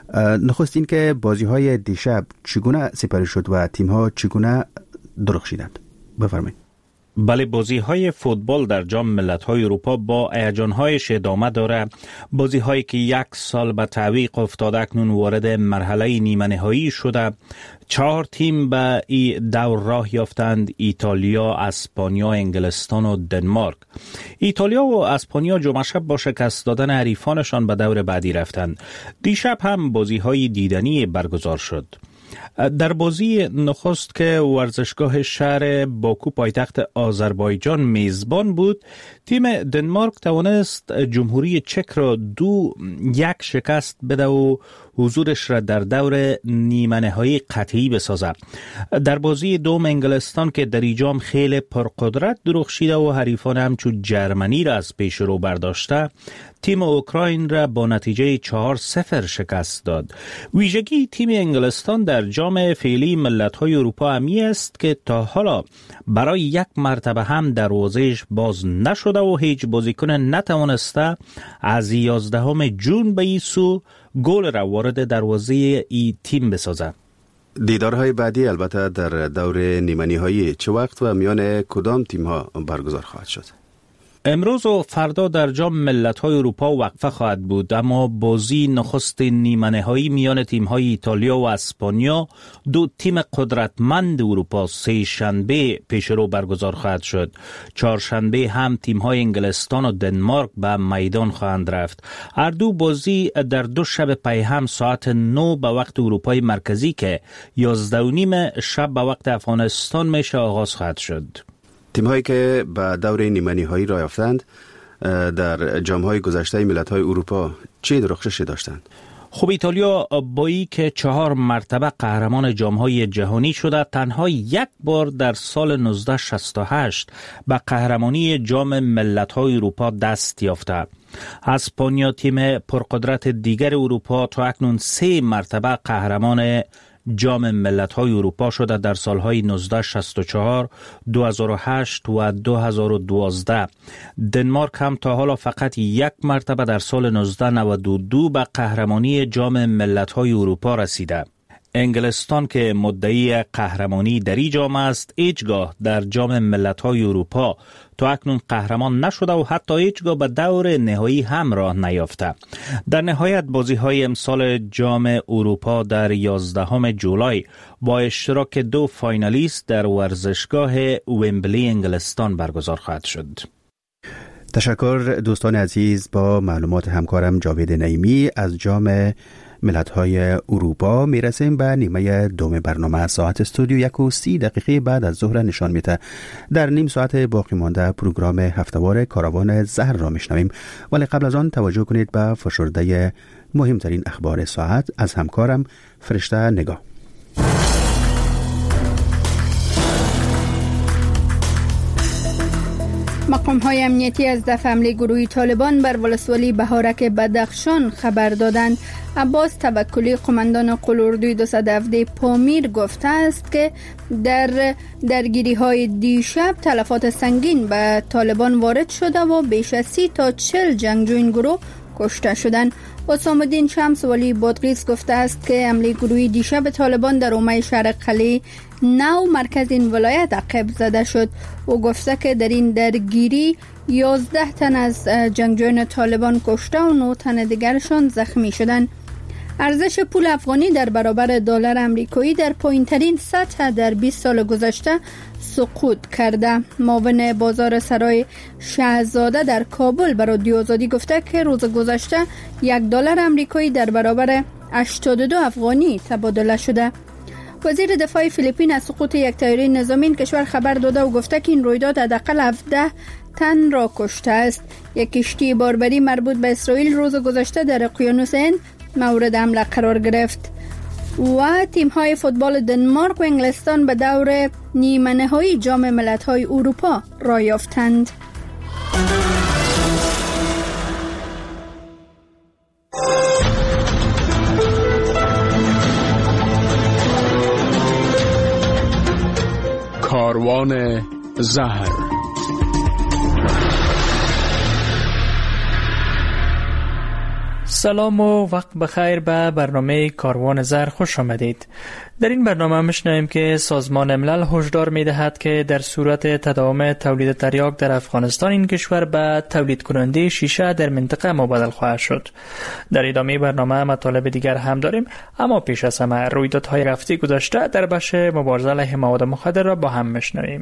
نخست این که بازی های دیشب چگونه سپری شد و تیم ها چگونه درخشیدند؟ بفرمایید. بله، بازی های فوتبال در جام ملت‌های اروپا با هیجان هایش ادامه داره. بازی هایی که یک سال به تعویق افتاده اکنون وارد مرحله نیمه نهایی شده. چهار تیم به این دور راه یافتند: ایتالیا، اسپانیا، انگلستان و دنمارک. ایتالیا و اسپانیا جمعه شب با شکست دادن حریفانشان به دور بعدی رفتند. دیشب هم بازی های دیدنی برگزار شد. در بازی نخست که ورزشگاه شهر باکو پایتخت آذربایجان میزبان بود، تیم دنمارک توانست جمهوری چک را دو یک شکست بده و حضورش را در دور نیمه نهایی قطعی بسازه. در بازی دوم انگلستان که در ایجام خیلی پرقدرت درخشیده و حریفان همچون جرمنی را از پیش رو برداشته، تیم اوکراین را با نتیجه چهار صفر شکست داد. ویژگی تیم انگلستان در جام فعلی ملت‌های اروپا همی است که تا حالا برای یک مرتبه هم دروازه‌اش باز نشده و هیچ بازیکن نتوانسته از یازدهم ژوئن به این سو گل را وارد دروازه ای تیم بسازد. دیدارهای بعدی البته در دور نیمه نهایی چه وقت و میان کدام تیم‌ها برگزار خواهد شد؟ امروز و فردا در جام ملت‌های اروپا وقفه خواهد بود، اما بازی نخست نیمه نهایی میان تیم‌های ایتالیا و اسپانیا، دو تیم قدرتمند اروپا، سه شنبه پیش رو برگزار خواهد شد. چهارشنبه هم تیم‌های انگلستان و دنمارک به میدان خواهند رفت. هر دو بازی در دو شب پی هم ساعت نه به وقت اروپای مرکزی که یازده و نیم شب به وقت افغانستان میشه آغاز خواهد شد. تیم‌هایی که به دور نیمه نهایی راه یافتند در جام‌های گذشته ملت‌های اروپا چه درخششی داشتند؟ خب ایتالیا با ای که چهار مرتبه قهرمان جام‌های جهانی شده، تنها یک بار در سال نوزده شصت و هشت به قهرمانی جام ملت‌های اروپا دست یافته. اسپانیا تیم پرقدرت دیگر اروپا تا اکنون سه مرتبه قهرمان جام ملت‌های اروپا شده در سالهای نوزده شصت و چهار، دو هزار و هشت و دو هزار و دوازده. دنمارک هم تا حالا فقط یک مرتبه در سال نوزده نود و دو به قهرمانی جام ملت‌های اروپا رسیده. انگلستان که مدعی قهرمانی در این جام است، هیچگاه در جام ملت‌های اروپا تا اکنون قهرمان نشده و حتی هیچگاه به دور نهایی هم راه نیافته. در نهایت بازی‌های امسال جام اروپا در یازدهم جولای با اشتراک دو فاینالیست در ورزشگاه ومبلی انگلستان برگزار خواهد شد. تشکر دوستان عزیز. با معلومات همکارم جاوید نعیمی از جام ملت‌های اروپا میرسیم به نیمه دوم برنامه. ساعت استودیو یک و سی دقیقه بعد از ظهر نشان میده. در نیم ساعت باقی مانده پروگرام هفتهوار کاروان زهر را میشنویم، ولی قبل از آن توجه کنید به فشرده مهمترین اخبار ساعت از همکارم فرشته نگاه. مقام‌های امنیتی از دفع حمله گروهی طالبان بر ولسوالی بهارک بدخشان خبر دادند. عباس توکلی قماندان قلاردوی دویست و هفده پامیر گفته است که در درگیری‌های دیشب تلفات سنگین به طالبان وارد شده و بیش از سی تا چهل جنگجو این گروه کشته شدند. اسام الدین شمس ولی بادغیس گفته است که حمله گروهی دیشب طالبان در حومه شهر قلعه نو مرکز این ولایت عقب زده شد. او گفته که در این درگیری یازده تن از جنگجویان طالبان کشته و نه تن دیگرشان زخمی شدند. ارزش پول افغانی در برابر دلار امریکایی در پایین‌ترین سطح در بیست سال گذشته سقوط کرده. معاون بازار سرای شهزاده در کابل برای رادیو آزادی گفته که روز گذشته یک دلار امریکایی در برابر هشتاد و دو افغانی تبادله شده. وزیر دفاع فیلیپین از سقوط یک طیاره نظامی این کشور خبر داده و گفته که این رویداد حداقل هفده تن را کشته است. یک کشتی باربری مربوط به اسرائیل روز گذشته در اقیانوس هند مورد حمله قرار گرفت. و تیم‌های فوتبال دنمارک و انگلستان به دور نیمه نهایی جام ملت‌های اروپا راه یافتند. کاروان زهر. سلام و وقت بخیر به برنامه کاروان زهر خوش آمدید. در این برنامه میشنویم که سازمان ملل هشدار میدهد که در صورت تداوم تولید تریاک در افغانستان این کشور به تولید کننده شیشه در منطقه مبادل خواهد شد. در ادامه برنامه مطالب دیگر هم داریم، اما پیش از همه رویدادهای هفته گذشته در بخش مبارزه علیه مواد مخدر را با هم میشنویم.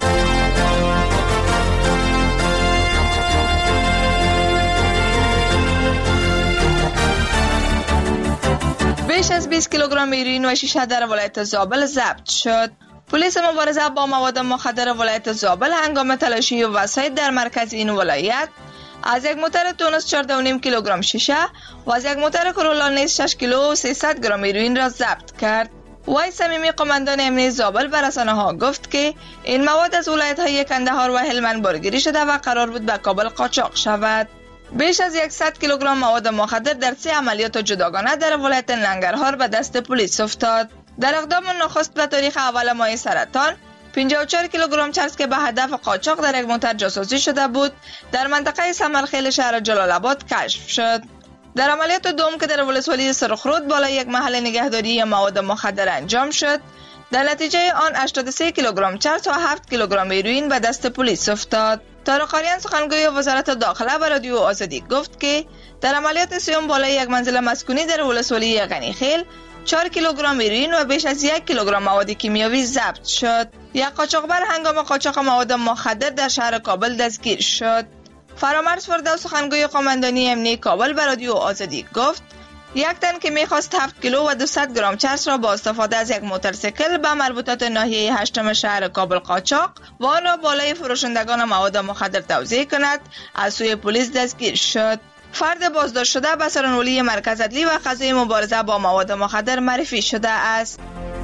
بیش از بیست کیلوگرم هیروئین و شیشه در ولایت زابل ضبط شد. پلیس مبارزه با مواد مخدر ولایت زابل هنگام تلاشی وسایل در مرکز این ولایت از یک موتر تونس چهارده و نیم کیلوگرم شیشه و از یک موتر کرولا نیز شش کیلو و سیصد گرم هیروئین را ضبط کرد. وای صمیمی قماندان امنیت زابل به رسانه‌ها گفت که این مواد از ولایت‌های کندهار و هلمند بارگیری شده و قرار بود به کابل قاچاق شود. بیش از صد کیلوگرم مواد مخدر در سه عملیات جداگانه در ولایت ننگرهار به دست پلیس افتاد. در اقدام نخست به تاریخ اول ماه سرطان پنجاه و چهار کیلوگرم چرس که به هدف قاچاق در یک موتر جاسوسی شده بود در منطقه سمرخیل شهر جلال آباد کشف شد. در عملیات دوم که در ولسوالی سرخرود بالای یک محل نگهداری مواد مخدر انجام شد، در نتیجه آن هشتاد و سه کیلوگرم چرس و هفت کیلوگرم هیروئین به دست پلیس افتاد. طارق آریان سخنگوی وزارت داخله به رادیو آزادی گفت که در عملیات سوم بالای یک منزل مسکونی در ولسوالی غنیخیل چهار کیلوگرم هیروئین و بیش از یک کیلوگرم مواد کیمیاوی ضبط شد. یک قاچاقبر هنگام قاچاق مواد مخدر در شهر کابل دستگیر شد. فرامرز فردوس سخنگوی قماندانی امنیتی کابل به رادیو آزادی گفت یک تن که میخواست هفت کیلو و دویست گرم چرس را با استفاده از یک موتورسیکل به مربوطات ناحیه هشتم شهر کابل قاچاق و آن را بالای فروشندگان مواد مخدر توزیع کند از سوی پلیس دستگیر شد. فرد بازداشت شده به سرانولی مرکز عدلی و قضایی مبارزه با مواد مخدر معرفی شده است.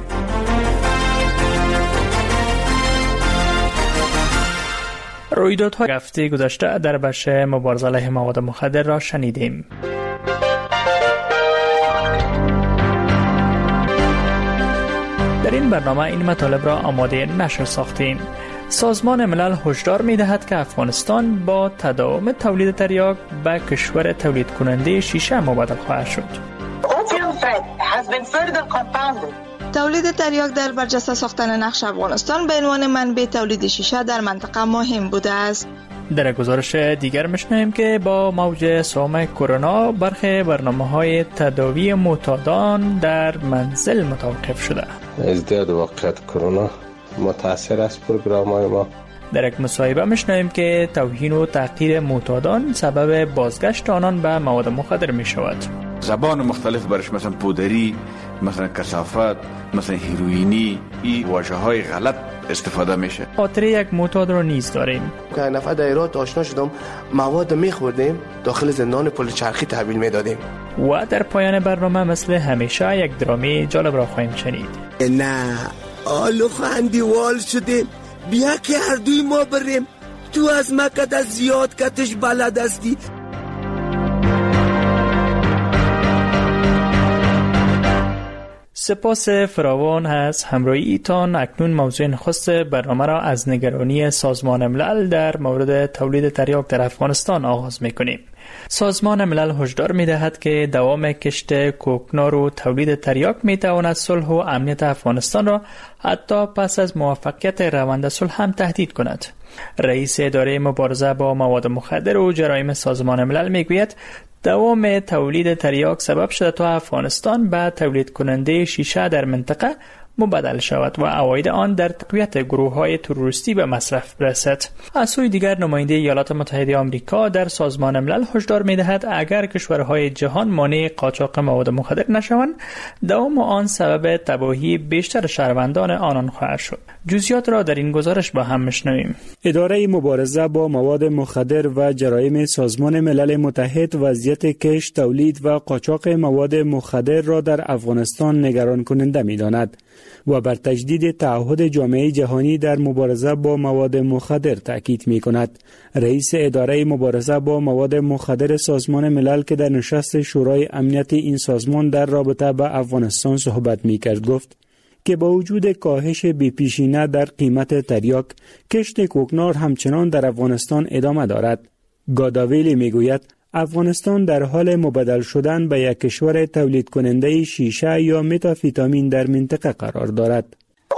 رویدادهای هفته گذشته در بخش مبارزه علیه مواد مخدر را شنیدیم. در این برنامه این مطالب را آماده نشر ساختیم. سازمان ملل هشدار می‌دهد که افغانستان با تداوم تولید تریاک به کشور تولید کننده شیشه مبادل خواهد شد. تولید تریاک در برجسته ساختن نقش افغانستان به عنوان منبع تولید شیشه در منطقه مهم بوده است. در گزارش دیگر می‌شنویم که با موج سوم کرونا برخی برنامه‌های تداوی معتادان در منزل متوقف شده. ازدیاد واقعیت کرونا متاثر است پروگرام‌های ما. در یک مصاحبه می‌شنویم که توهین و تحقیر معتادان سبب بازگشت آنان به مواد مخدر می‌شود. زبان مختلف برش مثلا پودری، مثلا کثافت، مثلا هیروئینی، این واژه‌های غلط استفاده میشه. خاطره یک معتاد رو نیز داریم. که نفع دایرات آشنا شدم، مواد می‌خوردیم، داخل زندان پل چرخی تحویل میدادیم. و در پایان برنامه مثل همیشه یک درامی جالب را خواهیم شنید. نه آلو خندی وال شده، بیا که هر دوی ما بریم، تو از مکت از زیاد کتش بلد هستی. سپاس فراوان از همراهی ایتان. اکنون موضوع نخست برنامه را از نگرانی سازمان ملل در مورد تولید تریاک در افغانستان آغاز می‌کنیم. سازمان ملل هشدار می‌دهد که دوام کشت کوکنار و تولید تریاک می‌تواند صلح و امنیت افغانستان را حتی پس از موفقیت روند صلح هم تهدید کند. رئیس اداره مبارزه با مواد مخدر و جرایم سازمان ملل میگوید دوام تولید تریاک سبب شده تا افغانستان به تولید کننده شیشه در منطقه مبادل شود و عواید آن در تقویت گروه‌های تروریستی به مصرف برسد. از سوی دیگر نماینده ایالات متحده آمریکا در سازمان ملل هشدار می‌دهد اگر کشورهای جهان مانع قاچاق مواد مخدر نشوند، دوام آن سبب تباهی بیشتر شهروندان آنان خواهد شد. جزئیات را در این گزارش با هم می‌شنویم. اداره مبارزه با مواد مخدر و جرایم سازمان ملل متحد وضعیت کشت، تولید و قاچاق مواد مخدر را در افغانستان نگران کننده می‌داند و بر تجدید تعهد جامعه جهانی در مبارزه با مواد مخدر تاکید می‌کند. رئیس اداره مبارزه با مواد مخدر سازمان ملل که در نشست شورای امنیت این سازمان در رابطه با افغانستان صحبت می‌کرد گفت که با وجود کاهش بی‌پیشینه در قیمت تریاک، کشت کوکنار همچنان در افغانستان ادامه دارد. گاداویلی می‌گوید افغانستان در حال مبادل شدن به یک کشور تولید کننده شیشه یا متافیتامین در منطقه قرار دارد.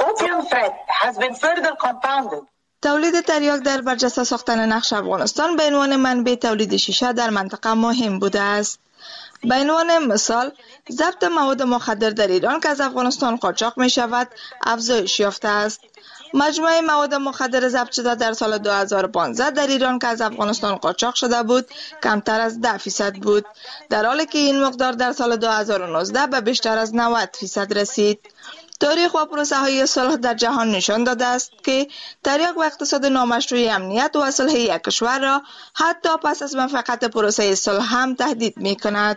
تولید تریاک در برجسته ساختن نقش افغانستان به عنوان منبع تولید شیشه در منطقه مهم بوده است. به عنوان مثال، ضبط مواد مخدر در ایران که از افغانستان قاچاق می شود، افزایش یافته است. مجموع مواد مخدر ضبط شده در سال دو هزار و پانزده در ایران که از افغانستان قاچاق شده بود، کمتر از ده فیصد بود، در حالی که این مقدار در سال دو هزار و نوزده به بیشتر از نود فیصد رسید. تاریخ و پروسه های صلح در جهان نشان داده است که تریاک و اقتصاد نامشروع امنیت و صلح یک کشور را حتی پس از موفقیت پروسه صلح هم تهدید می کند.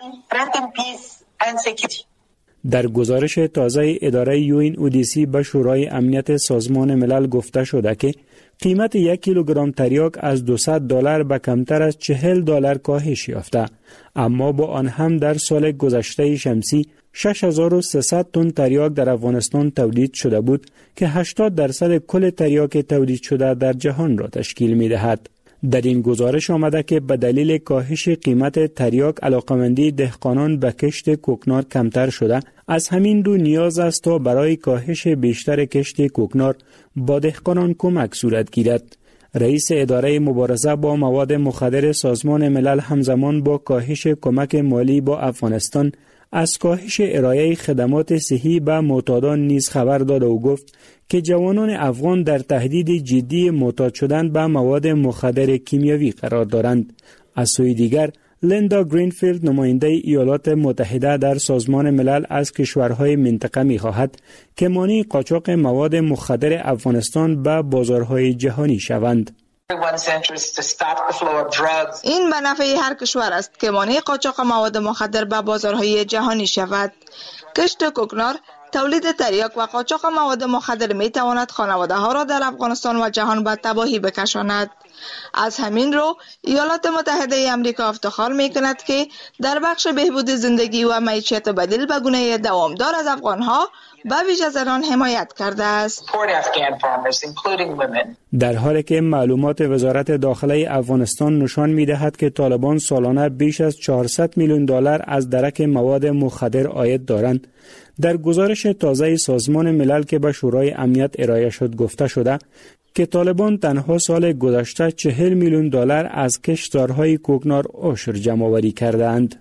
در گزارش تازه اداره یو این او دی سی به شورای امنیت سازمان ملل گفته شده که قیمت یک کیلوگرم تریاک از دویست دلار به کمتر از چهل دلار کاهش یافته، اما با آن هم در سال گذشته شمسی شش هزار و سیصد تن تریاک در افغانستان تولید شده بود که هشتاد درصد کل تریاک تولید شده در جهان را تشکیل می دهد. در این گزارش آمده که به دلیل کاهش قیمت تریاک علاقمندی دهقانان به کشت کوکنار کمتر شده، از همین رو نیاز است تا برای کاهش بیشتر کشت کوکنار با دهقانان کمک صورت گیرد. رئیس اداره مبارزه با مواد مخدر سازمان ملل همزمان با کاهش کمک مالی با افغانستان از کاهش ارائه خدمات صحی به معتادان نیز خبر داد و گفت که جوانان افغان در تهدید جدی معتاد شدن به مواد مخدر کیمیاوی قرار دارند. از سوی دیگر لیندا گرینفیلد نماینده ایالات متحده در سازمان ملل از کشورهای منطقه می‌خواهد که مانع قاچاق مواد مخدر افغانستان به بازارهای جهانی شوند. این به نفع هر کشور است که مانع قاچاق مواد مخدر به بازارهای جهانی شود. کشت کوکنار، تولید تریاک و قاچاق مواد مخدر می تواند خانواده ها را در افغانستان و جهان به تباهی بکشاند. از همین رو ایالات متحده امریکا افتخار می کند که در بخش بهبود زندگی و معیشت بدیل به گونه دوامدار از افغان ها به ویژه زنان حمایت کرده است. در حالی که معلومات وزارت داخله افغانستان نشان می دهد که طالبان سالانه بیش از چهارصد میلیون دلار از درک مواد مخدر عاید دارند، در گزارش تازه سازمان ملل که به شورای امنیت ارائه شد گفته شده که طالبان تنها سال گذشته چهل میلیون دلار از کشتزارهای کوکنار عشر جمع آوری کردند.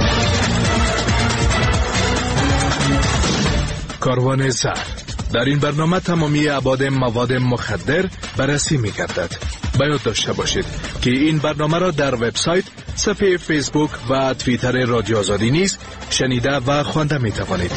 کاروان زهر در این برنامه تمامی ابعاد مواد مخدر بررسی می گردد. باید داشته باشید که این برنامه را در وبسایت، صفحه فیسبوک و توییتر رادیو آزادی نیز شنیده و خوانده می توانید.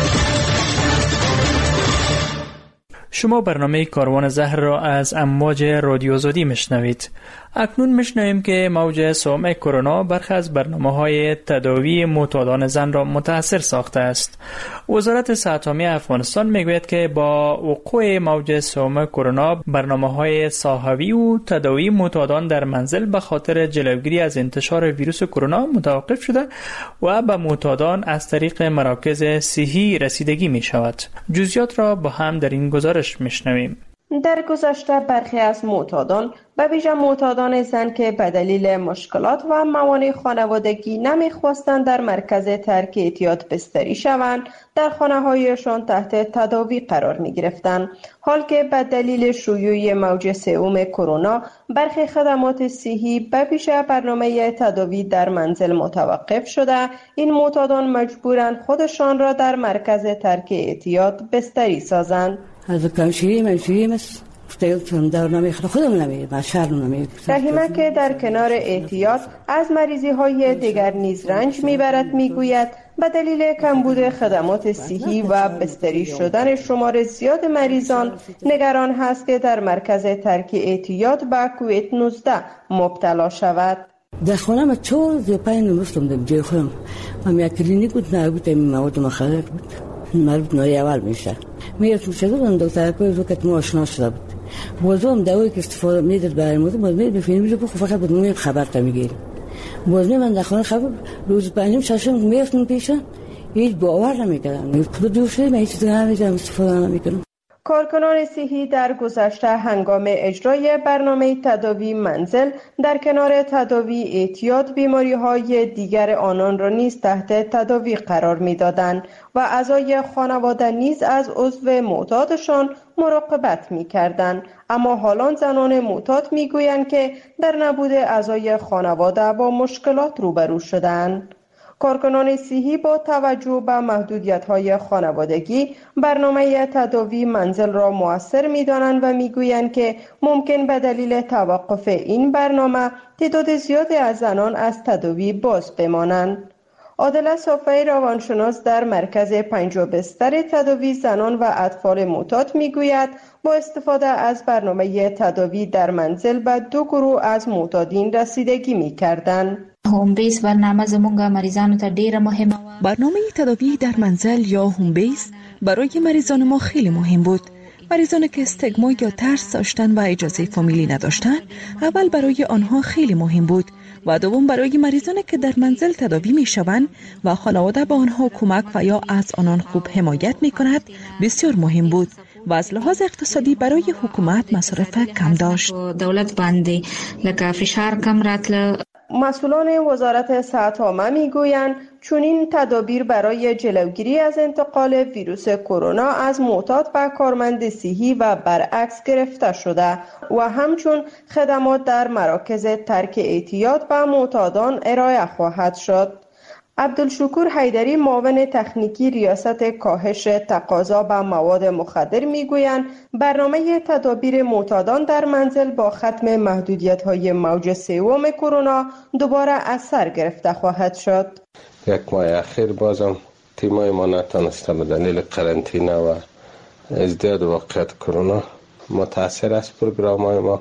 شما برنامه کاروان زهر را از امواج رادیو آزادی میشنوید. اکنون میشنویم که موج سوم کرونا برخی از برنامه‌های تداوی معتادان زن را متاثر ساخته است. وزارت صحت عامه افغانستان میگوید که با وقوع موج سوم کرونا برنامه‌های صحوی و تداوی معتادان در منزل به خاطر جلوگیری از انتشار ویروس کرونا متوقف شده و به معتادان از طریق مراکز صحی رسیدگی می شود. جزئیات را با هم در این گزارش میشنویم. در گذشته برخی از معتادان به ویژه معتادان زن که به دلیل مشکلات و موانع خانوادگی نمیخواستند در مرکز ترک اعتیاد بستری شوند، در خانه‌هایشان تحت تداوی قرار می گرفتند. حال که به دلیل شیوع موج سوم کرونا برخی خدمات صحی به ویژه برنامه تداوی در منزل متوقف شده، این معتادان مجبورند خودشان را در مرکز ترک اعتیاد بستری سازند. از کمشیری منشیری مس استیل دار نمیخوره خودم نمیره بشر نمیره. رحیمه که در کنار اعتیاد از مریضی های دیگر نیز رنج میبرد میگوید به دلیل کمبود خدمات صحی و بستری شدن شمار زیاد مریضان نگران هست که در مرکز ترک اعتیاد به کووید نوزده مبتلا شود. در خانه ما چهار زی پنج نمستم در جای خودم هم یک کلینیک بود نبود این مواد مخدر بود مربوط ناری اول میشه میرفتم شدم دکتر پای وقت ما آشنا شده بود بازم دوایی که استفاده میداد برای موضوع باز میداد بفهمیم جو بخو فقط بود موی خبر تا میگیریم باز من در خانه خبر روز پنجم ششم میرفتم پیشم هیچ باور نمیکردم خود دوشه من هیچ نمیدونم استفاده نمیکنم. کارکنان صحی در گذشته هنگام اجرای برنامه تداوی منزل در کنار تداوی اعتیاد بیماری‌های دیگر آنان را نیز تحت تداوی قرار می‌دادند و اعضای خانواده نیز از عضو معتادشان مراقبت می‌کردند. اما حالا زنان معتاد می‌گویند که در نبود اعضای خانواده با مشکلات روبرو شدند. کارکنان صحی با توجه به محدودیت‌های خانوادگی برنامه تداوی منزل را مؤثر می‌دانند و می‌گویند که ممکن به دلیل توقف این برنامه تعداد زیادی از زنان از تداوی باز بمانند. عادله صافی روانشناس در مرکز پنج بستر تداوی زنان و اطفال معتاد می‌گوید با استفاده از برنامه تداوی در منزل به دو گروه از معتادین رسیدگی می‌کردند. هوم بیس برنامه زمونږ مریضانو ته ډیره مهمه و. برنامه تداوی در منزل یا هوم بیس برای مریضان ما خیلی مهم بود. مریضانی که استگما یا ترس داشتند و اجازه فامیلی نداشتند، اول برای آنها خیلی مهم بود و دوم برای مریضانی که در منزل تداوی می شوند و خانواده با آنها کمک و یا از آنان خوب حمایت می کند بسیار مهم بود و از لحاظ اقتصادی برای حکومت مصارف کم داشت. دولت باندې لکه فشار کم راتله. مسئولان وزارت صحت عامه میگویند چنین تدابیر برای جلوگیری از انتقال ویروس کرونا از معتاد به کارمند صحی و برعکس گرفته شده و همچون خدمات در مراکز ترک اعتیاد به معتادان ارائه خواهد شد. عبدالشکور حیدری معاون تکنیکی ریاست کاهش تقاضا به مواد مخدر میگویند برنامه تدابیر معتادان در منزل با ختم محدودیت‌های موج سوم کرونا دوباره از سر گرفته خواهد شد. یک ماه اخیر بازم تیمای ما نتانسته به دلیل قرنطینه و ازدیاد واقعیت کرونا متاثر است پروگرام‌های ما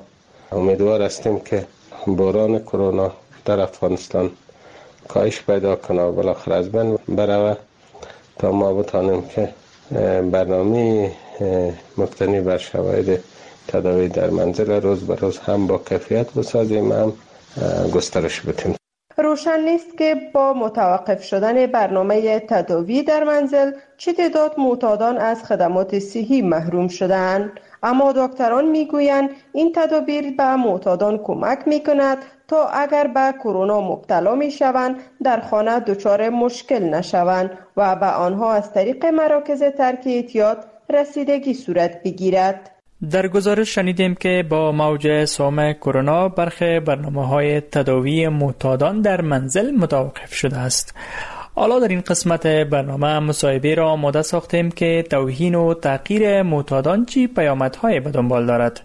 امیدوار هستیم که بحران کرونا در افغانستان کاهش پیدا کنه و بالاخره از بین بروه تا ما بتانیم که برنامه مبتنی بر شواهد تداوی در منزل روز به روز هم با کیفیت بسازیم، هم گسترش بدیم. روشن نیست که با متوقف شدن برنامه تداوی در منزل چه تعداد معتادان از خدمات صحی محروم شدند، اما دکتران میگویند این تدابیر به معتادان کمک میکند تا اگر به کرونا مبتلا میشوند در خانه دچار مشکل نشوند و به آنها از طریق مراکز ترک اعتیاد رسیدگی صورت بگیرد. در گزارش شنیدیم که با موج سوم کرونا برخی برنامه‌های تداوی معتادان در منزل متوقف شده است. حالا در این قسمت برنامه مصاحبه را آماده ساختیم که توهین و تحقیر معتادان چی پیامدهای به دنبال دارد.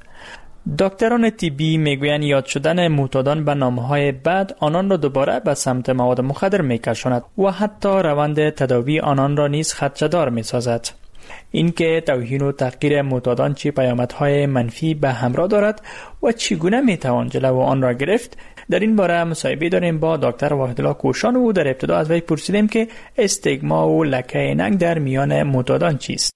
دکتران طبی میگویند یاد شدن معتادان به نامه‌های بد آنان را دوباره به سمت مواد مخدر میکشاند و حتی روند تداوی آنان را نیز خدشه‌دار میسازد. اینکه توهین و تحقیر معتادان چه پیامدهای منفی به همراه دارد و چگونه میتوان جلو آن را گرفت، در این باره مصاحبه داریم با دکتر واحدالله کوشان و در ابتدا از وی پرسیدیم که استیگما و لکه ننگ در میان معتادان چیست.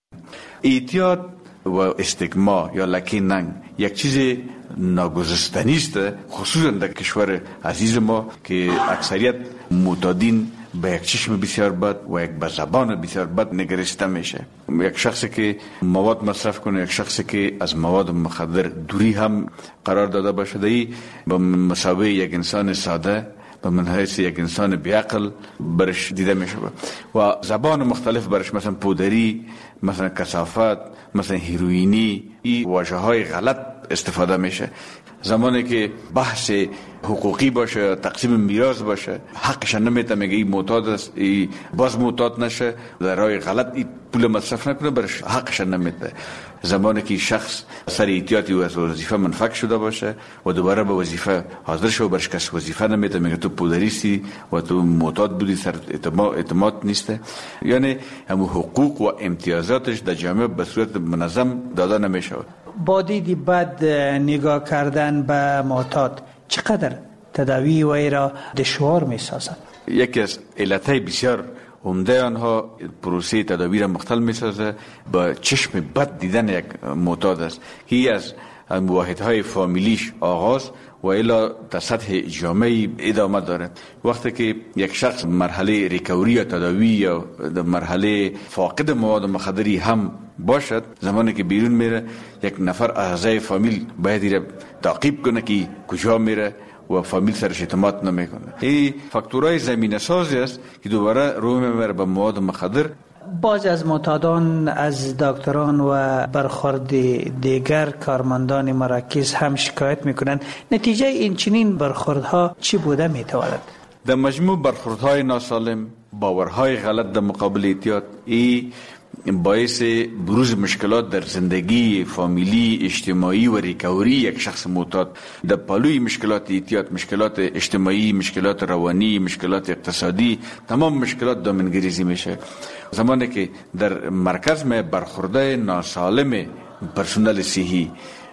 اعتیاد و استیگما یا لکه ننگ یک چیز ناگزستنی است، خصوصا در کشور عزیز ما که اکثریت معتادین به یک چشم بسیار بد و یک به زبان بسیار بد نگرسته میشه. یک شخصی که مواد مصرف کنه، یک شخصی که از مواد مخدر دوری هم قرار داده باشه، ای به مسابقه یک انسان ساده به منحیث یک انسان بیعقل برش دیده میشه و زبان مختلف برش، مثلا پودری، مثلا کثافت، مثلا هیروئینی، این واژه های غلط استفاده میشه. زمانی که بحث حقوقی باشه، تقسیم میراث باشه، حقش نمیته، میگه این معتاد است، این باز معتاد نشه، در راه غلط این پول مصرف نکنه، برش حقش نمیته. زمانی که شخص سر احتیاطی و از وظیفه منفک شده باشه و دوباره به وظیفه حاضر شو، برش کس وظیفه نمیته، میگه تو پودریستی و تو معتاد بودی، سر اعتماد نیسته. یعنی همون حقوق و امتیازاتش در جامعه به صورت منظم داده نمیشه. با دیدی بد نگاه کردن به معتاد چقدر تداوی وی را دشوار می سازد؟ یکی از علتهای بسیار عمده آنها پروسه تداوی را مختل می سازه با چشم بد دیدن یک معتاد است که از واحدهای فامیلیش آغاز و الا در سطح جامعه ادامه داره. وقتی که یک شخص مرحله ریکوری یا تداوی یا در مرحله فاقد مواد مخدری هم باشد، زمانی که بیرون میره یک نفر اعضای فامیل باید ایره تعقیب کنه که کجا میره و فامیل سرش اعتماد نمیکنه. این فاکتورهای زمینه سازی است که دوباره روی میبره به مواد مخدر. بعضی از معتادان از دکتران و برخورد دیگر کارمندان مراکز هم شکایت میکنند. نتیجه این چنین برخوردها چی بوده میتواند؟ در مجموع برخوردهای ناسالم، باورهای غلط در مقابل اعتیاد، ای باعث بروز مشکلات در زندگی فامیلی، اجتماعی و ریکوری یک شخص معتاد. در پالوی مشکلات اعتیاد، مشکلات اجتماعی، مشکلات روانی، مشکلات اقتصادی، تمام مشکلات دامنگریزی میشه. زمانی که در مرکز میں برخورده ناسالم پرسنل صحی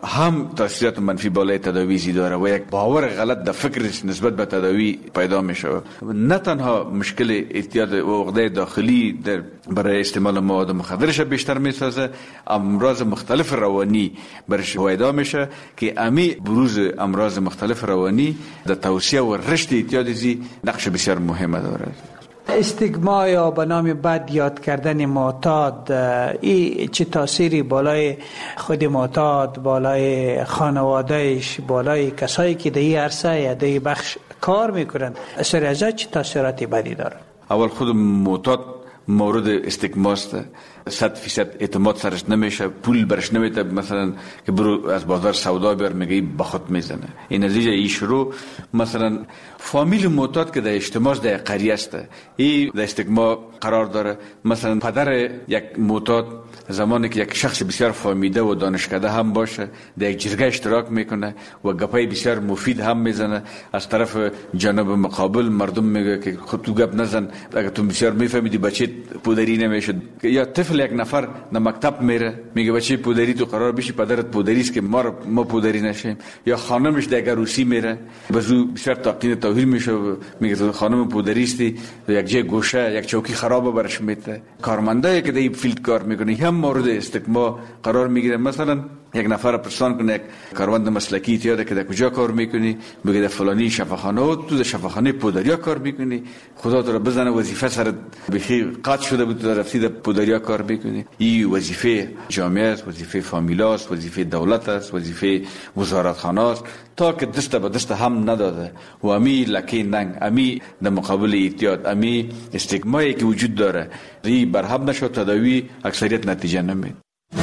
هم تاثیرات منفی بالای تداوی زی داره و یک باور غلط در فکرش نسبت به تداوی پیدا میشه. نه تنها مشکل اعتیاد و عقده داخلی در برای استعمال مواد مخدرش بیشتر میسازه، امراض مختلف روانی برش پیدا میشه که امی بروز امراض مختلف روانی در توسعه و رشد اعتیاد زی نقش بسیار مهمه دارد. استیگما یا به نام بد یاد کردن معتاد، این چه تاثیری بالای خود معتاد، بالای خانوادهش، بالای کسایی که در این عرصه یا در این بخش کار میکنند، اثر از چه تاثیراتی بدی داره؟ اول خود معتاد مورد استیگماست، صد فیصد اعتماد سرش نمیشه، پول برش نمیده، مثلا که برو از بازار سودا بیار، میگه به خود میزنه. این نتیجه ای شروع مثلا فامیل معتاد که در اجتماع در قریه است، این در استیگما قرار داره. مثلا پدر یک معتاد زمانی که یک شخص بسیار فهمیده و دانشکده هم باشه در یک جرگه اشتراک میکنه و گپای بسیار مفید هم میزنه، از طرف جانب مقابل مردم میگه که خود تو گپ نزن، اگه تو بسیار میفهمیدی بچه پودری نمیشد. یا طفل یک نفر در مکتب میره میگه بچه پودری تو قرار بشی پدرت پودری است که ما ما پودری نشیم. یا خانمش در عروسی میره بزو بسیار تاقین توهیر میشه میگه تو خانم پودری استی، یک جای گوشه یک چوکی خراب برش میته. کارمندایی که در این فیلد کار میکنه هم مورد استقما قرار میگیره. مثلا یک نفر پرسان کنه یک کارمند مسلکی تیاده که در کجا کار میکنی، بگه در فلانی شفاخانه و تو در شفاخانه پودریا کار میکنی، خدا تو را بزنه وظیفه سر بخی قطع شده بود در رفتی در پودریا کار میکنی. این وظیفه جامعه است، وظیفه فامیلا است، وظیفه دولت است، وظیفه وزارتخانه است. تا که دست به دست هم نداده و امی لکه ننگ، امی در مقابل اعتیاد، امی استگمایی که وجود داره ری برهم نشد، تداوی اکثریت نتیجه نمید.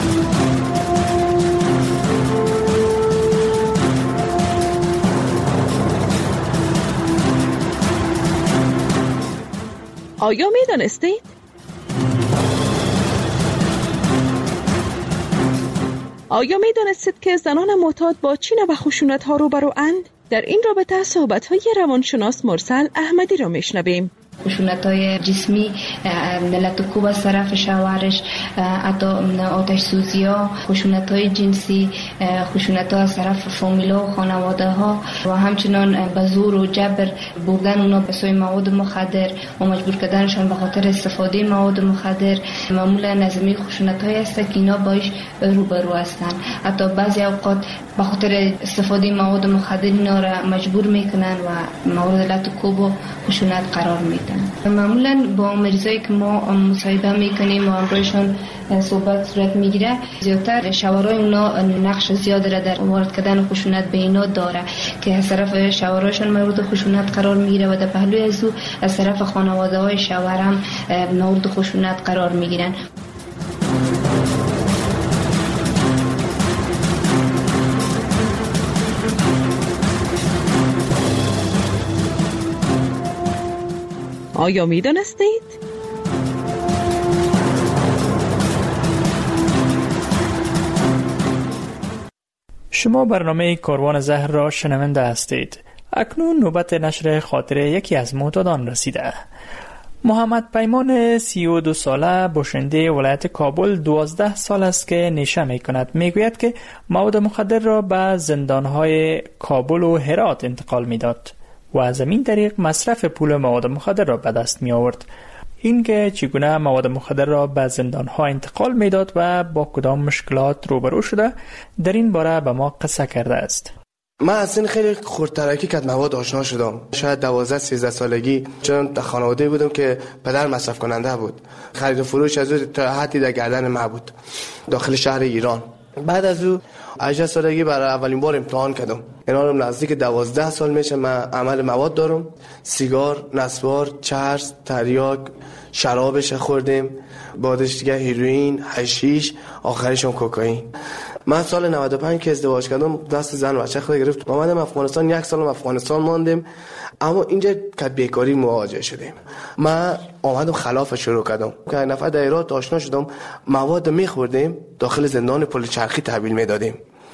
آیا می دانستید؟ آیا می دانستید که زنان معتاد با چه نوع خشونت ها روبرو اند؟ در این رابطه صحبت های روانشناس مرسل احمدی را میشنویم. خشونت‌های جسمی، نلت کوب از طرف شوهرش، حتی آتش سوزی‌ها، خشونت‌های جنسی، خشونت‌ها از طرف فامیلا و خانواده‌ها و همچنان به زور و جبر بردن اونا به سوی مواد مخدر و مجبور کردنشان به خاطر استفاده مواد مخدر. معمولا نظمی خشونت‌های است که اینا باش روبرو هستند. حتی بعضی اوقات به خاطر استفاده مواد مخدر اینا را مجبور میکنن و مورد لت کوب و خشونت قرار میدن. معمولا با مریضایی که ما مصاحبه میکنیم و امروزشون صحبت صورت میگیره، زیادتر شوهرای اونا نقش زیاد را در وارد کردن خشونت به اینا داره که از طرف شوهرایشون مورد خشونت قرار میگیره و در پهلوی از او از طرف خانواده های شوهر هم مورد خشونت قرار میگیرن. آیا می دانستید؟ شما برنامه کاروان زهر را شنونده هستید. اکنون نوبت نشر خاطره یکی از معتادان رسیده. محمد پیمان سی و دو ساله باشنده ولایت کابل دوازده سال است که نیشه می کند. می گوید که مواد مخدر را به زندانهای کابل و هرات انتقال می داد و از این طریق مصرف پول مواد مخدر را به دست می آورد. این که چگونه مواد مخدر را به زندانها انتقال می داد و با کدام مشکلات روبرو شده در این باره به ما قصه کرده است. من از این خیلی خردترکی که مواد آشنا شدم. شاید دوازده سیزده سالگی، چون در خانواده بودم که پدر مصرف کننده بود. خرید و فروش از او تا حدی در گردن ما بود داخل شهر ایران. بعد از او هجده سالگی برای اولین بار امتحان کردم. اینا نزدیک دوازده سال میشه من عمل مواد دارم. سیگار، نسوار، چرس، تریاک، شرابش خوردیم، بعدش دیگه هیروئین، حشیش، آخرشون کوکائین. من سال نود و پنج که ازدواج کردم دست زن و بچه خود گرفت. اومدم افغانستان، یک سال افغانستان ماندیم، اما اینجا که بیکاری مواجه شدیم. من اومدم خلاف شروع کردم که نفر در هرات آشنا شدم، مواد میخوردیم داخل زندان پل چرخی تحویل میدادیم.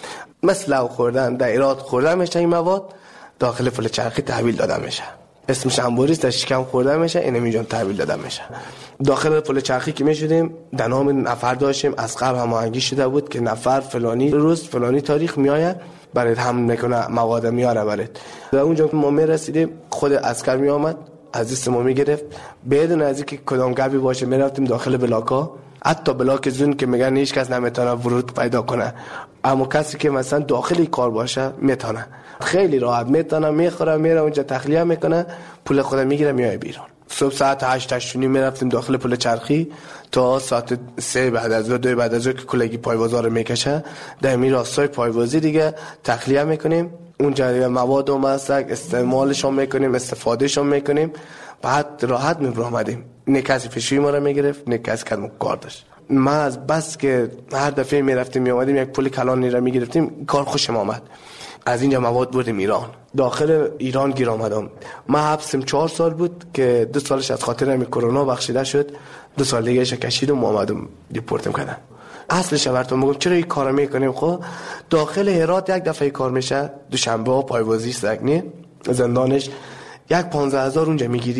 مثل لو خوردن در هرات خوردن میشه، این مواد داخل پل چرخی تحویل داده میشه. اسمش انبوریست، در شکم خورده میشه، اینم اینجا تحویل داده میشه. داخل پل چرخی که میشدیم در نام نفر داشتیم، از قبل هماهنگی شده بود که نفر فلانی روز فلانی تاریخ میآید برات هم میکنه، مواد میاره برات. در اونجا که ما میرسیدیم خود عسکر میآمد از دست ما میگرفت، بدون از اینکه کدام گپی باشه میرفتیم داخل بلاکا. حتی بلاک زون که میگن هیچ کس نمیتونه ورود پیدا کنه، اما کسی که مثلا داخل کار باشه میتونه. خیلی راحت میتونه، میخوره، میره اونجا تخلیه میکنه، پول خود میگیره میای بیرون. صبح ساعت هشت هشت نیم میرفتیم داخل پل چرخی تا ساعت سه بعد از ظهر، دو بعد از ظهر که کلگی پایوازا رو میکشه در می راستای پایوازی دیگه تخلیه میکنیم. اونجا دیگه مواد و مسک استعمالشون میکنیم، استفادهشون میکنیم. بعد راحت میبرامدیم. نه کسی پیشوی ما رو میگرفت، نه کسی کدوم کار داشت. ما از بس که هر دفعه میرفتیم میامدیم یک پول کلانی رو میگرفتیم، کار خوشم آمد. از اینجا مواد بردیم ایران. داخل ایران گیر آمدم. من حبسم چهار سال بود که دو سالش از خاطر همین کرونا بخشیده شد. دو سال دیگه اش کشیدم و آمدم دیپورتم کردن. اصلش براتون میگم چرا این کارو میکنیم. خب داخل هرات یک دفعه کار میشه، دوشنبه ها پایوازی سگنی زندانش یک پانزده هزار اونجا میگیری،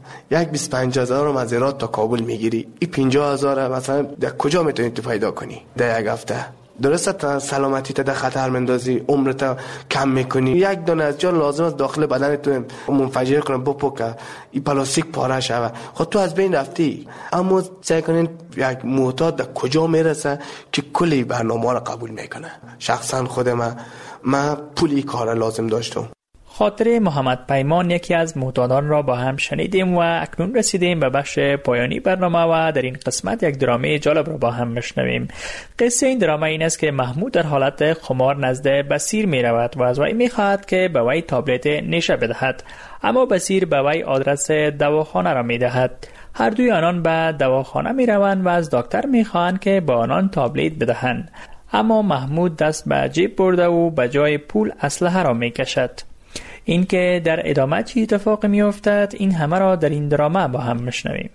یک بیست و پنج هزار از هرات تا کابل میگیری، این پنجاه هزار مثلا در کجا میتونی تو پیدا کنی در یک هفته؟ درسته تا سلامتی تا در خطر مندازی، عمرت کم میکنی. یک دانه از جان لازم است داخل بدن تو منفجر کنه بپکه، این پلاستیک پاره شوه، خود تو از بین رفتی. اما سعی کنین یک معتاد در کجا میرسه که کلی برنامه را قبول میکنه. شخصا خود من من پولی کار لازم داشتم. خاطره محمد پیمان یکی از معتادان را با هم شنیدیم و اکنون رسیدیم به بخش پایانی برنامه و در این قسمت یک درامه جالب را با هم میشنویم. قصه این درامه این است که محمود در حالت خمار نزد بصیر می رود و از وی می خواهد که به وی تابلت نشه بدهد، اما بصیر به وی آدرس دواخانه را می دهد. هر دوی آنان به دواخانه می روند و از دکتر می خواهند که به آنان تابلت بدهند، اما محمود دست به جیب برده و به جای پول اسلحه را می کشد. این که در ادامه چی اتفاق می افتد، این همه را در این درامه با هم میشنویم.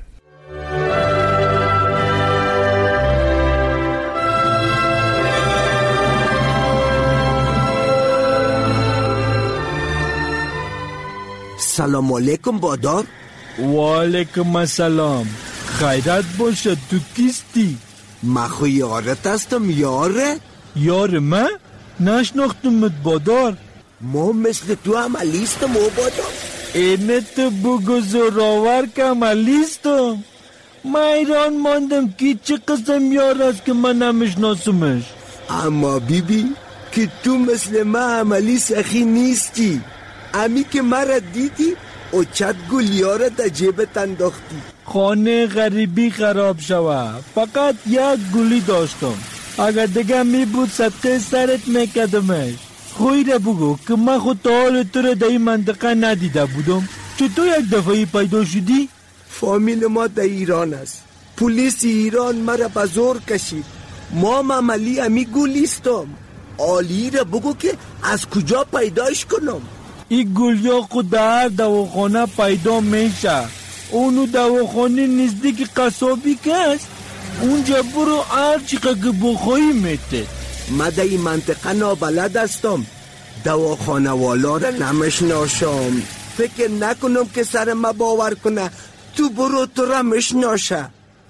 سلام علیکم بادار. و علیکم السلام. خیرت باشه، تو کیستی؟ ما خو یارت هستم. یاره؟ یار من؟ نشناختمت بادار. ما مثل تو عملیستم او بادار. اینه تو بگو زوراور که عملیستم. من ایران ماندم که چه قسم یار است که من نمیشناسمش. اما بیبی که تو مثل من عملی سخی نیستی. امی که مرا دیدی او چت گلیاره در جیبت انداختی. خانه غریبی خراب شوه، فقط یک گلی داشتم، اگر دیگه می بود صدقه سرت میکدمش. خوی را بگو که من خود تا حال تو را در این منطقه ندیده بودم. چطور یک دفعه پیدا شدی؟ فامیل ما در ایران است. پلیس ایران مرا به زور کشید. ما عملی امی گلیستم. آلی را بگو که از کجا پیداش کنم. این گلیا خود در هر دواخانه پیدا میشه. اونو دواخانه نزدیک قصابی که است، اونجا برو هر چیقه که بخواهی میته. ما در این منطقه نابلد هستم. دواخانه والا را نمشناشم. فکر نکنم که سر ما باور کنه. تو برو تو را مشناشه.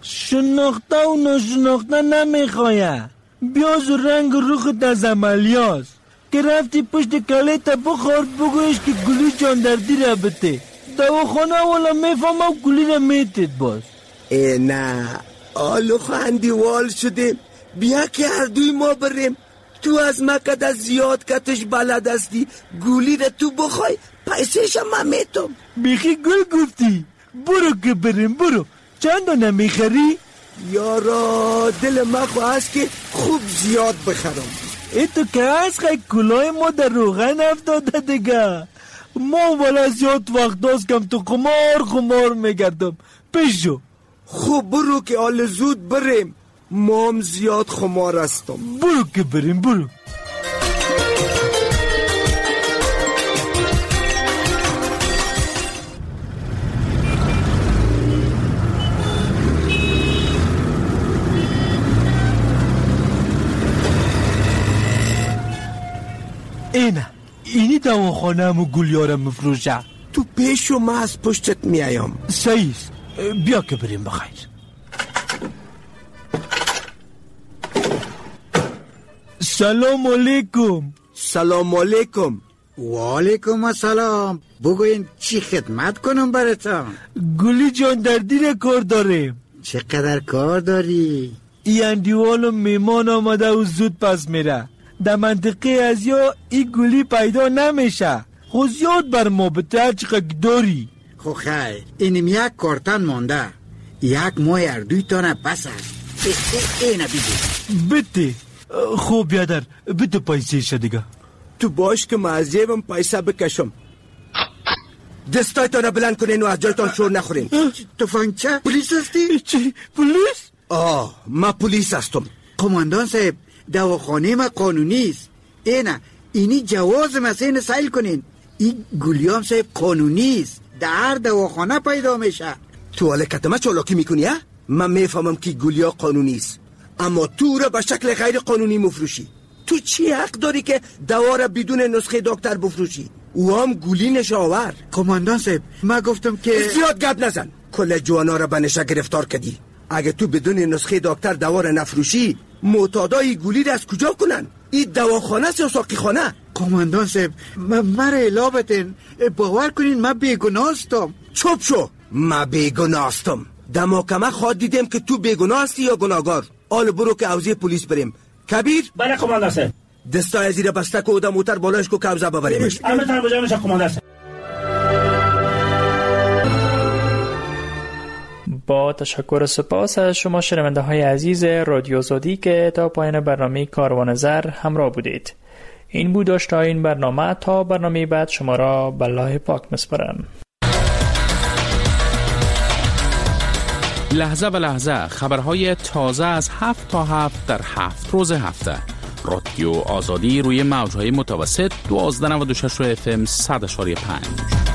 شناخته و نشناخته نمیخواه. بیاز و رنگ روخت از عملیاست که رفتی پشت کله تا بخور بگویش که گلی جاندردی را بته. دواخانه والا میفهمه و گلی را میتید باز. ای نه، آلو خندیوال شده. بیا که هر دوی ما بریم. تو از مکد از زیاد کتش بلد هستی. گولی را تو بخوای پیسش هم میتم. بیخی گل گفتی. برو که بریم، برو. چند دانه میخری؟ یارا دل ما خواهست که خوب زیاد بخرم. ای تو که از خیلی کلای ما در روغن افتاده دیگه. ما والا زیاد وقت داست کم تو خمار خمار میگردم. پیشو خوب برو که آل زود بریم. ما هم زیاد خمار هستم. برو که بریم، برو. اینه اینی دواخانه همو گلیارم مفروشه. تو پیشو ما از پشتت میایم. سعیست، بیا که بریم بخیر. سلام علیکم. سلام علیکم. و علیکم السلام. بگوین چی خدمت کنم براتون؟ گلی جاندردی را کار داریم. چقدر کار داری؟ این اندیوال و میمان آمده و زود پس میره. در منطقه از یا این گلی پیدا نمیشه. خود زیاد بر ما بتر چقدر داری. خو خیر، اینم یک کارتن مانده. یک ماه اردوی تانه پس است. اینه بیدی بده. خوب بیادر بده پیسه شدیگه. تو باش که معذیبم پیسه بکشم. دستای تانه بلند کنین و از جایتان شور نخورین. تفنگچه؟ پولیس هستی؟ چی؟ پولیس؟ آه، ما پولیس هستم. قماندان صاحب، دواخانه ما قانونی است. اینه اینی جواز مسین سیل کنین. این گلیام صاحب قانونی است. در هر دواخانه پیدا میشه. تو حالا کتمه چالاکی میکنی ها؟ من میفهمم که گلیا قانونی است، اما تو را به شکل غیر قانونی مفروشی. تو چی حق داری که دوا را بدون نسخه دکتر بفروشی؟ او هم گولی نشاور. کماندان صاحب ما گفتم که زیاد گپ نزن. کل جوانا را به نشه گرفتار کردی. اگه تو بدون نسخه دکتر دوا را نفروشی معتادای گولی را از کجا کنن؟ این دواخانه است یا ساقی خانه؟ کماندان صاحب مرا الا بتین، باور کنین من بیگناستم. چوب شو. من بیگناستم. دماکمه خواد دیدم که تو بیگناه هستی یا گناهگار. آل برو که حوزه پلیس بریم. کبیر؟ بله کماندان صاحب. دستای زیر بسته که اودا موتر بالایش کو کبزه ببریمش. البته تر بجانش کماندان صاحب. با تشکر و سپاس از شما شنونده های عزیز رادیو آزادی که تا پایان برنامه کاروان زر همراه بودید. این بود داشته این برنامه. تا برنامه بعد شما را به الله پاک میسپارم. لحظه به لحظه خبرهای تازه از هفت تا هفت در هفت روز هفته. رادیو آزادی روی موجهای متوسط دوازده و دو شش اف ام صد و پنج.